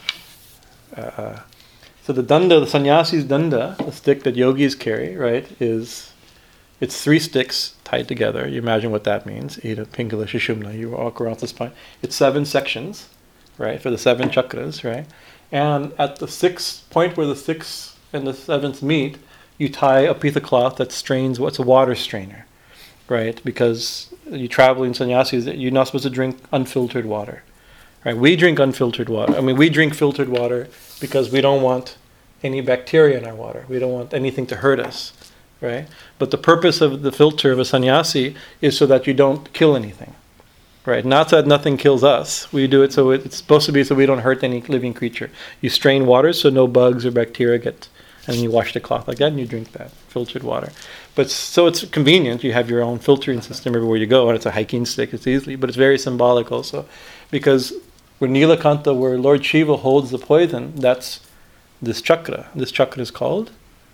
uh, uh, so the danda, the sannyasi's danda, the stick that yogis carry, right? Is it's three sticks tied together. You imagine what that means. Eda, Pingala, Shishumna. You walk around the spine. It's seven sections, right, for the seven chakras, right? And at the sixth point where the sixth and the seventh meet, you tie a piece of cloth that strains what's a water strainer, right? Because you traveling sannyasis, you're not supposed to drink unfiltered water, right? We drink unfiltered water. I mean, we drink filtered water because we don't want any bacteria in our water. We don't want anything to hurt us. Right, but the purpose of the filter of a sannyasi is so that you don't kill anything, right? Not so that nothing kills us. We do it so it, it's supposed to be so we don't hurt any living creature. You strain water so no bugs or bacteria get, and then you wash the cloth like that and you drink that filtered water. But so it's convenient. You have your own filtering system everywhere you go, and it's a hiking stick. It's easily, but it's very symbolic also, because where Nilakanta, where Lord Shiva holds the poison, that's this chakra. This chakra is called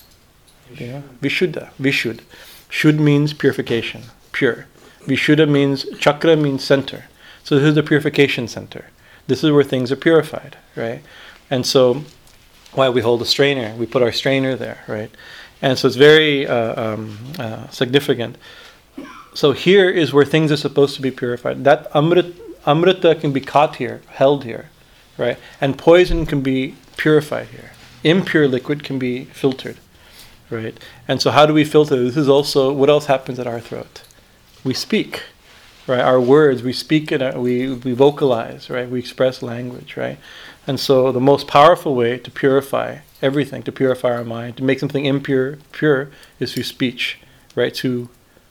yeah, Vishuddha. Vishud. Shud means purification, pure. Vishuddha means, chakra means center. So this is the purification center. This is where things are purified, right? And so, why we hold a strainer, we put our strainer there, right? And so it's very uh, um, uh, significant. So here is where things are supposed to be purified. That amrit, amrita can be caught here, held here, right? And poison can be purified here. Impure liquid can be filtered, right? And so how do we filter? This is also, what else happens at our throat? We speak, right? Our words, we speak it, we, we vocalize, right? We express language, right? And so the most powerful way to purify everything, to purify our mind, to make something impure pure, is through speech, right? To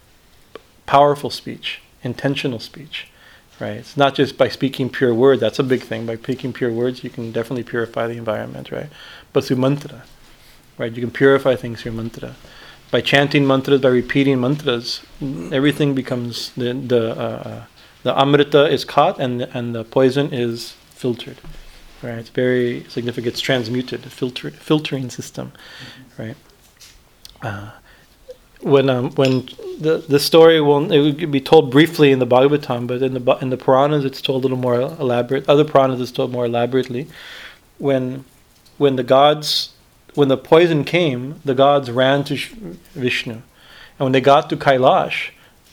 powerful speech, intentional speech, right? It's not just by speaking pure words. That's a big thing. By speaking pure words, you can definitely purify the environment, right? But through mantra, right? You can purify things through mantra. By chanting mantras, by repeating mantras, everything becomes the the uh, the amrita is caught and and the poison is filtered. Right, it's very significant. It's transmuted, filter, filtering system, right? Uh, when um, when the the story will it would be told briefly in the Bhagavatam, but in the in the Puranas it's told a little more elaborate. Other Puranas it's told more elaborately. When when the gods when the poison came, the gods ran to Vishnu, and when they got to Kailash,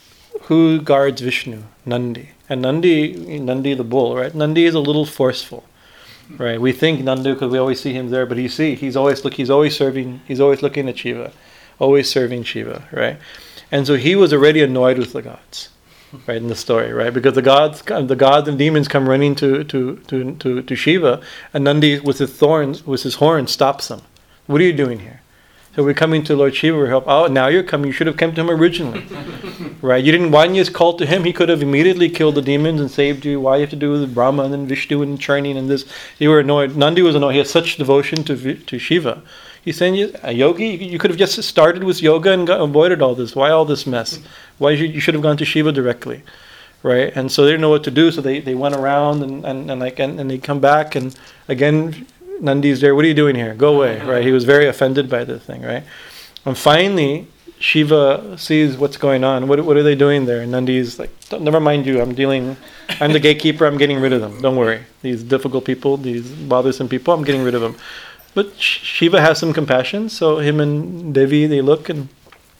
who guards Vishnu? Nandi, and Nandi Nandi the bull, right? Nandi is a little forceful. Right, we think Nandu because we always see him there, but you see, he's always look, he's always serving, he's always looking at Shiva, always serving Shiva, right? And so he was already annoyed with the gods, right, in the story, right? Because the gods, the gods and demons come running to to to to, to Shiva, and Nandi with his thorns, with his horn, stops them. What are you doing here? So we're coming to Lord Shiva for help. Oh, now you're coming. You should have come to him originally, right? You didn't. Why didn't you just call to him? He could have immediately killed the demons and saved you. Why you have to do with Brahma and then Vishnu and churning and this? You were annoyed. Nandi was annoyed. He had such devotion to to Shiva. He's saying, a yogi, you could have just started with yoga and got, avoided all this. Why all this mess? Why you, you should have gone to Shiva directly, right? And so they didn't know what to do. So they, they went around and and, and like and, and they come back and again. Nandi's there. What are you doing here? Go away, right? He was very offended by the thing, right? And finally, Shiva sees what's going on. What what are they doing there? And Nandi's like, never mind you. I'm dealing. I'm the gatekeeper. I'm getting rid of them. Don't worry. These difficult people, these bothersome people, I'm getting rid of them. But Shiva has some compassion. So him and Devi, they look and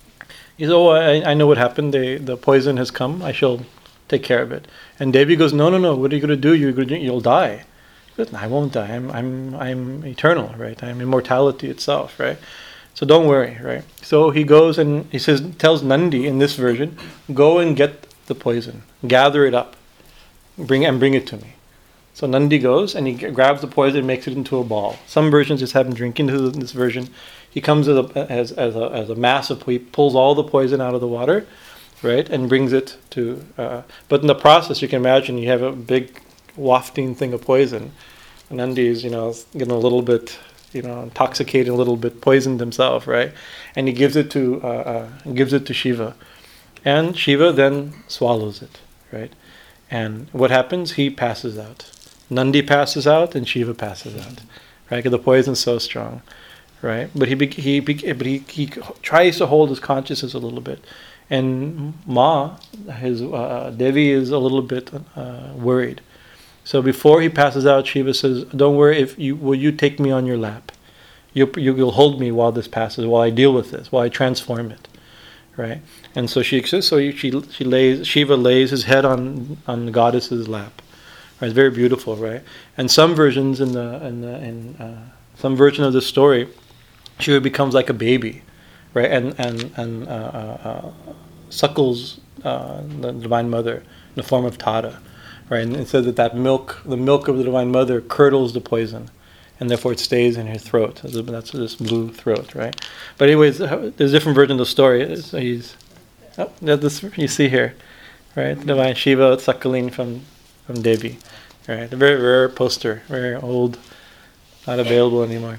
he says, "Oh, I, I know what happened. They, the poison has come. I shall take care of it." And Devi goes, "No, no, no. What are you going to do? You're going to, you'll die." I won't die. I'm, I'm, I'm eternal, right? I'm immortality itself, right? So don't worry, right? So he goes and he says, tells Nandi in this version, go and get the poison, gather it up, bring and bring it to me. So Nandi goes and he g- grabs the poison and makes it into a ball. Some versions just have him drink into this version. He comes as a, as, as a, as a mass of, he pulls all the poison out of the water, right? And brings it to, uh, but in the process, you can imagine you have a big wafting thing of poison. And Nandi's, you know, getting a little bit, you know, intoxicated, a little bit poisoned himself, right? And he gives it to uh, uh, gives it to Shiva, and Shiva then swallows it, right? And what happens? He passes out. Nandi passes out, and Shiva passes out, right? Because the poison's so strong, right? But he be- he be- but he he tries to hold his consciousness a little bit, and Ma, his uh, Devi, is a little bit uh, worried. So before he passes out, Shiva says, "Don't worry. If you will, you take me on your lap. You you will hold me while this passes, while I deal with this, while I transform it, right?" And so she so she she lays Shiva lays his head on on the goddess's lap. Right? It's very beautiful, right? And some versions in the in the in uh, some version of the story, Shiva becomes like a baby, right? And and and uh, uh, uh, suckles uh, the Divine Mother in the form of Tara. Right, and it says that that milk, the milk of the Divine Mother, curdles the poison, and therefore it stays in her throat. That's this blue throat, right? But anyways, there's a different version of the story. So he's, oh, this you see here, right? The divine Shiva suckling from, from Devi, right? A very rare poster, very old, not available anymore,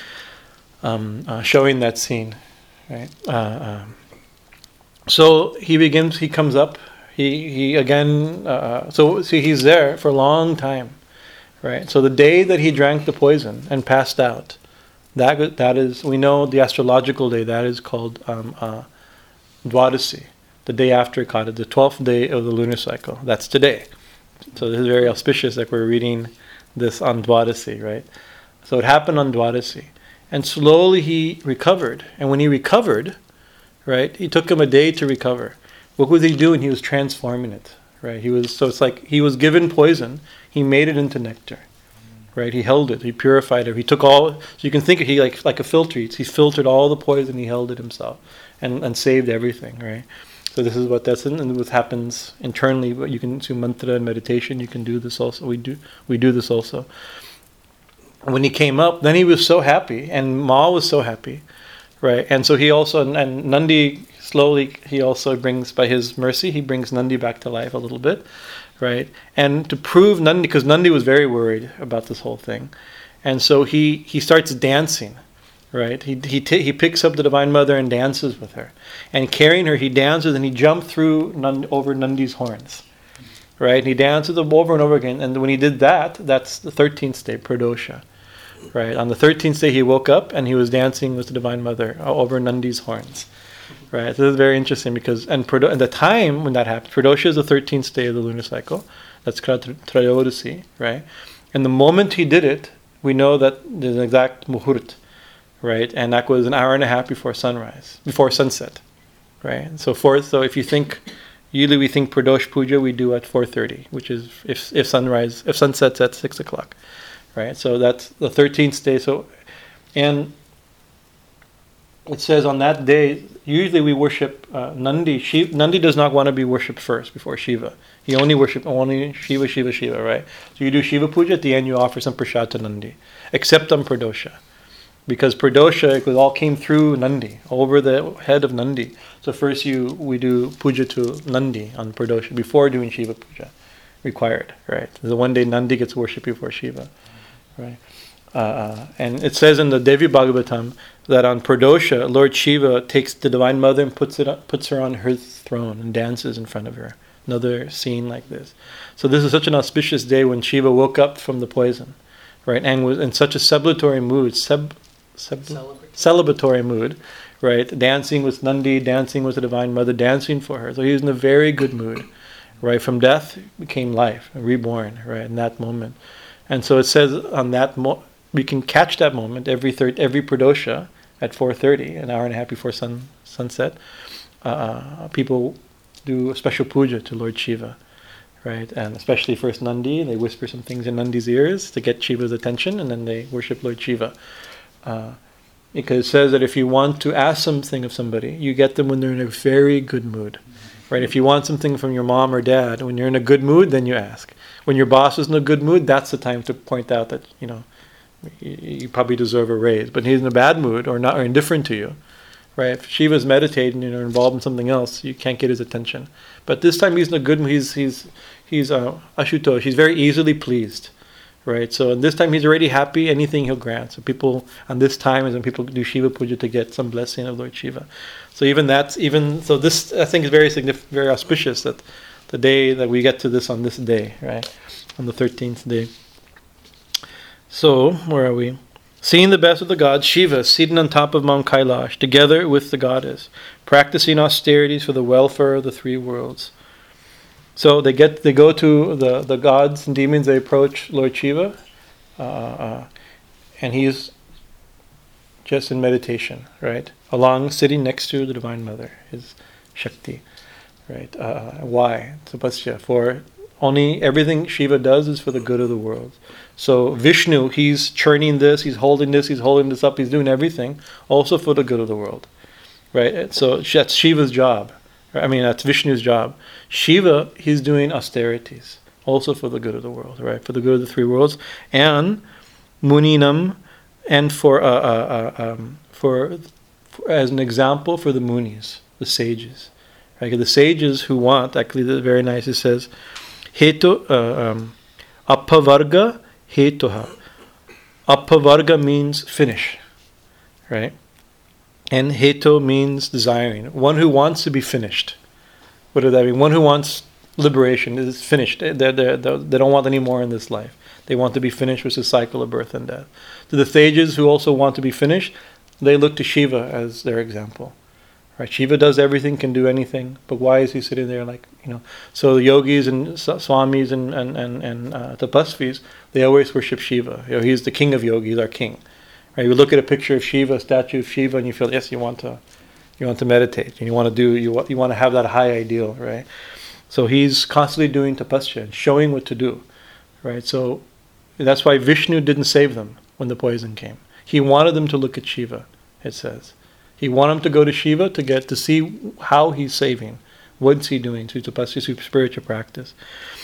um, uh, showing that scene, right? Uh, um, so he begins, he comes up, he, he again, uh, so see, he's there for a long time, right? So the day that he drank the poison and passed out, that that is, we know the astrological day, that is called um, uh, Dwadasi, the day after Ekadasi, the twelfth day of the lunar cycle. That's today. So this is very auspicious that we're reading this on Dwadasi, right? So it happened on Dwadasi. And slowly he recovered. And when he recovered, right, it took him a day to recover. What was he doing? He was transforming it, right? He was, so it's like he was given poison, he made it into nectar. Right, he held it, he purified it. He took all, so you can think of he like like a filter. He filtered all the poison, he held it himself, and, and saved everything. Right. So this is what that's in, and what happens internally. But you can do mantra and meditation. You can do this also. We do we do this also. When he came up, then he was so happy, and Ma was so happy, right? And so he also and, and Nandi slowly he also brings, by his mercy, he brings Nandi back to life a little bit. Right, and to prove Nandi, because Nandi was very worried about this whole thing, and so he, he starts dancing, right? He he t- he picks up the Divine Mother and dances with her, and carrying her, he dances and he jumped through Nand- over Nandi's horns, right? And he dances over and over again, and when he did that, that's the thirteenth day, Pradosha, right? On the thirteenth day, he woke up and he was dancing with the Divine Mother over Nandi's horns. Right, this is very interesting because, and Prado- at the time when that happened, Pradosha is the thirteenth day of the lunar cycle. That's Trayodasi, right? And the moment he did it, we know that there's an exact muhurt, right? And that was an hour and a half before sunrise, before sunset, right? And so forth. So if you think, usually we think Pradosh Puja we do at four thirty, which is if if sunrise, if sunset's at six o'clock, right? So that's the thirteenth day. So, and it says on that day, usually we worship uh, Nandi. Shiva, Nandi does not want to be worshipped first before Shiva. He only worships only Shiva, Shiva, Shiva, right? So you do Shiva Puja, at the end you offer some prasad to Nandi, except on Pradosha. Because Pradosha, it all came through Nandi, over the head of Nandi. So first you we do Puja to Nandi on Pradosha, before doing Shiva Puja, required, right? The one day Nandi gets worshipped before Shiva, right? Uh, and it says in the Devi Bhagavatam that on Pradosha, Lord Shiva takes the Divine Mother and puts it up, puts her on her throne and dances in front of her. Another scene like this. So this is such an auspicious day when Shiva woke up from the poison, right, and was in such a celebratory mood, seb, seb, celebratory mood, right, dancing with Nandi, dancing with the Divine Mother, dancing for her. So he was in a very good mood, right. From death became life, reborn, right, in that moment. And so it says on that mo- we can catch that moment every third, every Pradosha at four thirty, an hour and a half before sun sunset. Uh, people do a special puja to Lord Shiva, right? And especially first Nandi, they whisper some things in Nandi's ears to get Shiva's attention, and then they worship Lord Shiva. Uh, because it says that if you want to ask something of somebody, you get them when they're in a very good mood, right? If you want something from your mom or dad, when you're in a good mood, then you ask. When your boss is in a good mood, that's the time to point out that, you know, you probably deserve a raise, but he's in a bad mood or not, or indifferent to you, right? If Shiva's meditating, you know, involved in something else, you can't get his attention. But this time he's in a good mood. He's he's he's uh, Ashutosh. He's very easily pleased, right? So this time he's already happy. Anything he'll grant. So people on this time is when people do Shiva Puja to get some blessing of Lord Shiva. So even that's even so. This I think is very significant, very auspicious that the day that we get to this on this day, right, on the thirteenth day. So, where are we? Seeing the best of the gods, Shiva, seated on top of Mount Kailash, together with the goddess, practicing austerities for the welfare of the three worlds. So they get, they go to the, the gods and demons, they approach Lord Shiva, uh, uh, and he's just in meditation, right? Along, sitting next to the Divine Mother, his Shakti, right? Uh, why? Tapasya, for only everything Shiva does is for the good of the world. So Vishnu, he's churning this, he's holding this, he's holding this up, he's doing everything, also for the good of the world, right? So that's Shiva's job. I mean, that's Vishnu's job. Shiva, he's doing austerities, also for the good of the world, right? For the good of the three worlds, and Muninam, and for uh, uh, uh, um, for, for as an example for the Munis, the sages, Right? The sages who want, actually, the very nice. It says, "Hetu uh, um, apavarga hetuha." Apavarga means finish, right? And heto means desiring. One who wants to be finished. What does that mean? One who wants liberation is finished. They they they they don't want any more in this life. They want to be finished with the cycle of birth and death. To the sages who also want to be finished, they look to Shiva as their example. Right? Shiva does everything, can do anything, but why is he sitting there like, you know? So the yogis and swamis and and and, and uh, tapasvis, they always worship Shiva. You know, he's the king of yogis, our king. Right? You look at a picture of Shiva, a statue of Shiva, and you feel, yes, you want to, you want to meditate, and you want to do, you want, you want to have that high ideal, right? So he's constantly doing tapasya and showing what to do, right? So that's why Vishnu didn't save them when the poison came. He wanted them to look at Shiva, it says. He wanted them to go to Shiva to get to see how he's saving. What's he doing through tapasya, through spiritual practice.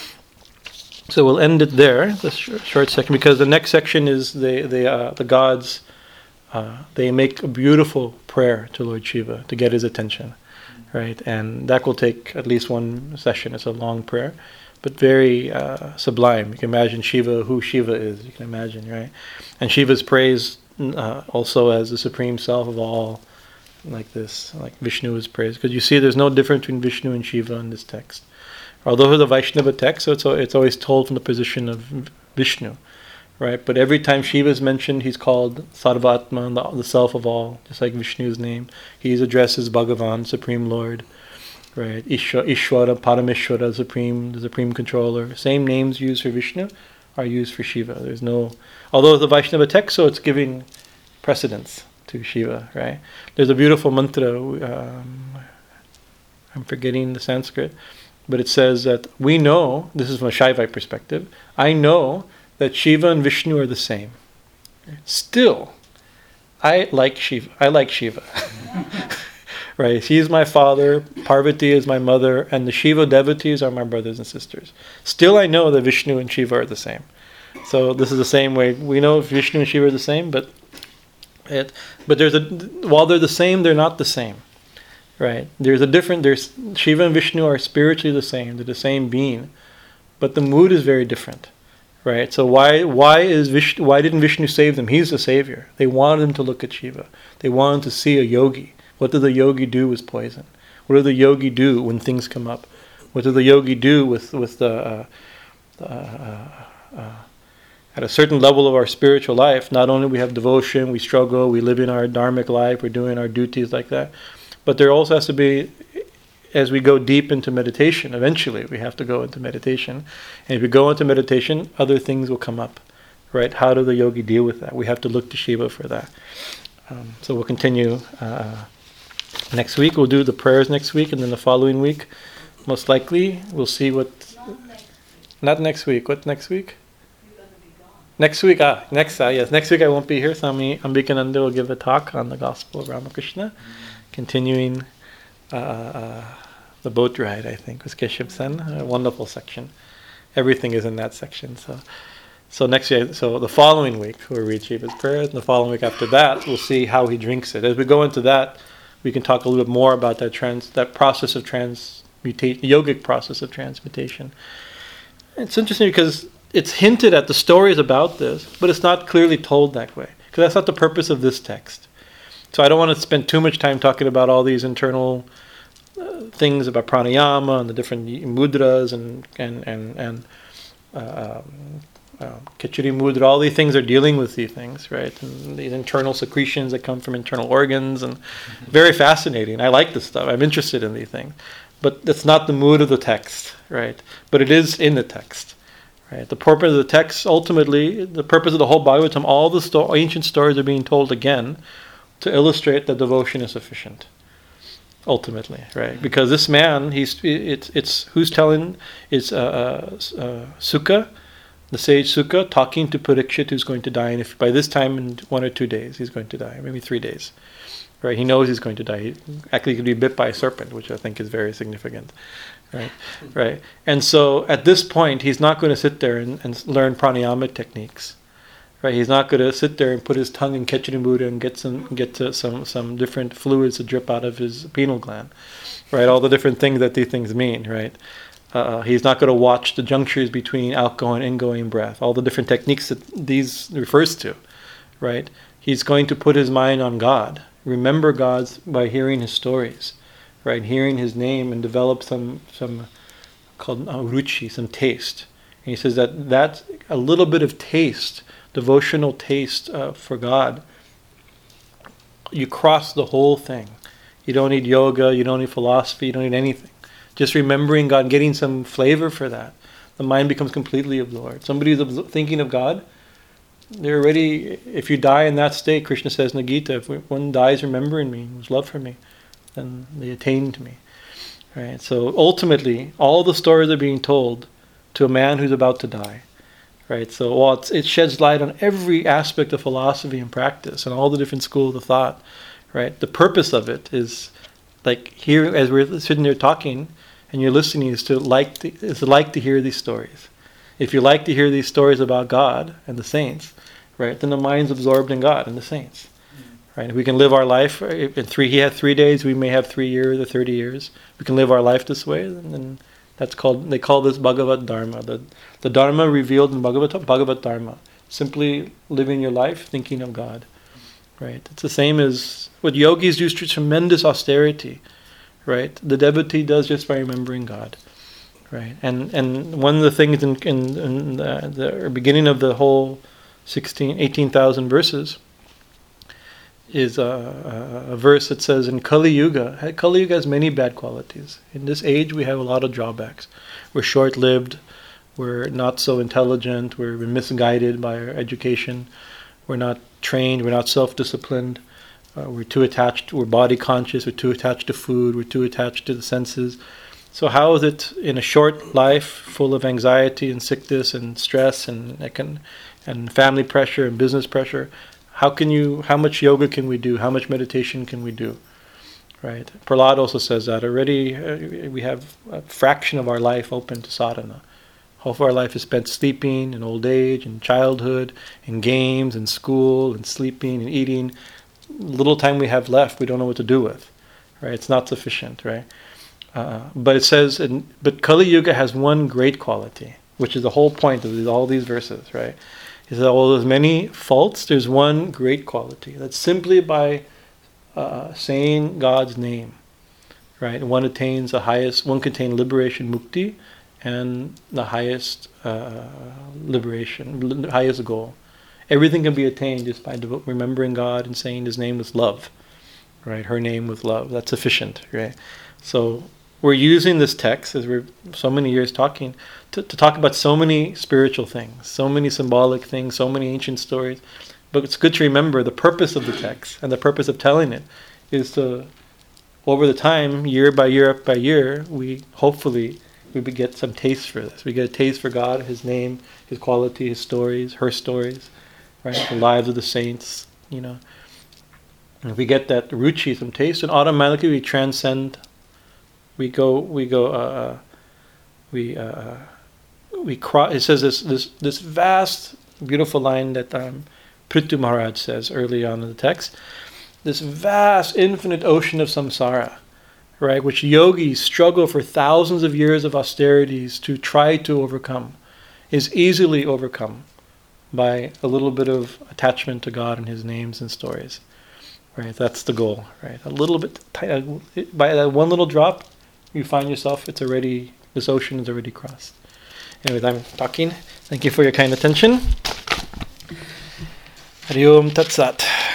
So we'll end it there, this short section, because the next section is the the uh, the gods. Uh, they make a beautiful prayer to Lord Shiva to get his attention, right? And that will take at least one session. It's a long prayer, but very uh, sublime. You can imagine Shiva, who Shiva is. You can imagine, right? And Shiva's praised uh, also as the supreme self of all, like this, like Vishnu is praised. Because you see, there's no difference between Vishnu and Shiva in this text. Although it's a Vaishnava text, so it's, it's always told from the position of Vishnu, right? But every time Shiva is mentioned, he's called Sarvatma, the, the self of all, just like Vishnu's name. He's addressed as Bhagavan, Supreme Lord, right? Ishwara, Ishwara Parameshwara, Supreme, the Supreme Controller. Same names used for Vishnu are used for Shiva. There's no, although it's a Vaishnava text, so it's giving precedence to Shiva, right? There's a beautiful mantra, um, I'm forgetting the Sanskrit, but it says that we know, this is from a Shaivite perspective, I know that Shiva and Vishnu are the same. Still, I like Shiva. I like Shiva. Right? He is my father, Parvati is my mother, and the Shiva devotees are my brothers and sisters. Still, I know that Vishnu and Shiva are the same. So this is the same way. We know Vishnu and Shiva are the same, but it, but there's a, while they're the same, they're not the same. Right? There's a different, there's Shiva and Vishnu are spiritually the same, they're the same being, but the mood is very different. Right? So why why is Vishnu, why didn't Vishnu save them? He's the savior. They wanted him to look at Shiva. They wanted to see a yogi. What did the yogi do with poison? What did the yogi do when things come up? What did the yogi do with with the uh, uh, uh, uh, at a certain level of our spiritual life? Not only we have devotion, we struggle, we live in our dharmic life, we're doing our duties like that, but there also has to be, as we go deep into meditation, eventually we have to go into meditation. And if we go into meditation, other things will come up, right? How does the yogi deal with that? We have to look to Shiva for that. Um, so we'll continue uh, next week. We'll do the prayers next week, and then the following week, most likely, we'll see what... Not next week. Not next week. What next week? You're going to be gone. Next week, ah, next, uh, yes, next week I won't be here. Swami Ambikananda will give a talk on the Gospel of Ramakrishna, continuing uh, uh, the boat ride, I think, with Keshav Sen. A wonderful section. Everything is in that section. So, so next year, so the following week we'll read Shiva's prayers, and the following week after that we'll see how he drinks it. As we go into that, we can talk a little bit more about that trans, that process of transmutation, yogic process of transmutation. It's interesting because it's hinted at, the stories about this, but it's not clearly told that way, because that's not the purpose of this text. So I don't want to spend too much time talking about all these internal uh, things about pranayama and the different mudras and and and and uh, uh, Khichdi mudra. All these things are dealing with these things, right? And these internal secretions that come from internal organs, and mm-hmm. very fascinating. I like this stuff. I'm interested in these things, but that's not the mood of the text, right? But it is in the text. Right. The purpose of the text, ultimately, the purpose of the whole Bhagavatam, all the sto- ancient stories are being told again to illustrate that devotion is sufficient. Ultimately, right? Mm-hmm. Because this man, he's it's it's who's telling? It's uh, uh, uh, Sukha, the sage Sukha, talking to Parikshit, who's going to die, and if by this time in one or two days he's going to die, maybe three days. Right? He knows he's going to die. He actually could be bit by a serpent, which I think is very significant. Right, right, and so at this point, he's not going to sit there and, and learn pranayama techniques, right? He's not going to sit there and put his tongue in Ketchirim Buddha and get some get to some some different fluids to drip out of his pineal gland, right? All the different things that these things mean, right? Uh, he's not going to watch the junctures between outgoing and ingoing breath, all the different techniques that these refers to, right? He's going to put his mind on God, remember God by hearing his stories, right? Hearing his name and develop some some called uh, ruchi, some taste. And he says that that's a little bit of taste, devotional taste uh, for God. You cross the whole thing. You don't need yoga, you don't need philosophy, you don't need anything. Just remembering God, getting some flavor for that. The mind becomes completely absorbed. Somebody who's thinking of God, they're already, if you die in that state, Krishna says in the Gita, if one dies remembering me, who's love for me, then they attain to me. Right? So ultimately, all the stories are being told to a man who's about to die. Right? So while it's, it sheds light on every aspect of philosophy and practice and all the different schools of thought, right? The purpose of it is, like here, as we're sitting there talking, and you're listening, is to like to, is to like to hear these stories. If you like to hear these stories about God and the saints, right, then the mind's absorbed in God and the saints. Right? If we can live our life in three, he had three days, we may have three years or thirty years. We can live our life this way, and then that's called, they call this Bhagavat Dharma. The, the Dharma revealed in Bhagavat, Bhagavat Dharma. Simply living your life thinking of God. Right? It's the same as what yogis do, tremendous austerity. Right? The devotee does just by remembering God. Right? And and one of the things in, in, in the, the beginning of the whole sixteen, eighteen thousand verses is a, a, a verse that says in Kali Yuga, Kali Yuga has many bad qualities. In this age we have a lot of drawbacks. We're short-lived, we're not so intelligent, we're misguided by our education, we're not trained, we're not self-disciplined, uh, we're too attached, we're body conscious, we're too attached to food, we're too attached to the senses. So how is it in a short life full of anxiety and sickness and stress and and family pressure and business pressure, how can you, how much yoga can we do? How much meditation can we do? Right? Prahlad also says that already uh, we have a fraction of our life open to sadhana. Half of our life is spent sleeping in old age and childhood, in games and school and sleeping and eating. Little time we have left, we don't know what to do with. Right? It's not sufficient, right? Uh, but it says, in, but Kali Yuga has one great quality, which is the whole point of these, all these verses, right? He says, all those many faults, there's one great quality. That's simply by uh, saying God's name, right? One attains the highest, one can attain liberation, mukti, and the highest uh, liberation, the highest goal. Everything can be attained just by devo- remembering God and saying His name with love, right? Her name with love. That's sufficient, right? So we're using this text, as we're so many years talking, to, to talk about so many spiritual things, so many symbolic things, so many ancient stories. But it's good to remember the purpose of the text and the purpose of telling it is to, over the time, year by year by year, we hopefully we get some taste for this. We get a taste for God, His name, His quality, His stories, her stories, right? The lives of the saints, you know. And if we get that ruchi, some taste, and automatically we transcend. We go, we go, uh, we, uh, we cross. It says this, this, this vast, beautiful line that um, Prithu Maharaj says early on in the text. This vast, infinite ocean of samsara, right, which yogis struggle for thousands of years of austerities to try to overcome, is easily overcome by a little bit of attachment to God and His names and stories. Right, that's the goal. Right, a little bit by that one little drop. You find yourself, it's already, this ocean is already crossed. Anyways, I'm talking. Thank you for your kind attention. Hari Om Tat Sat.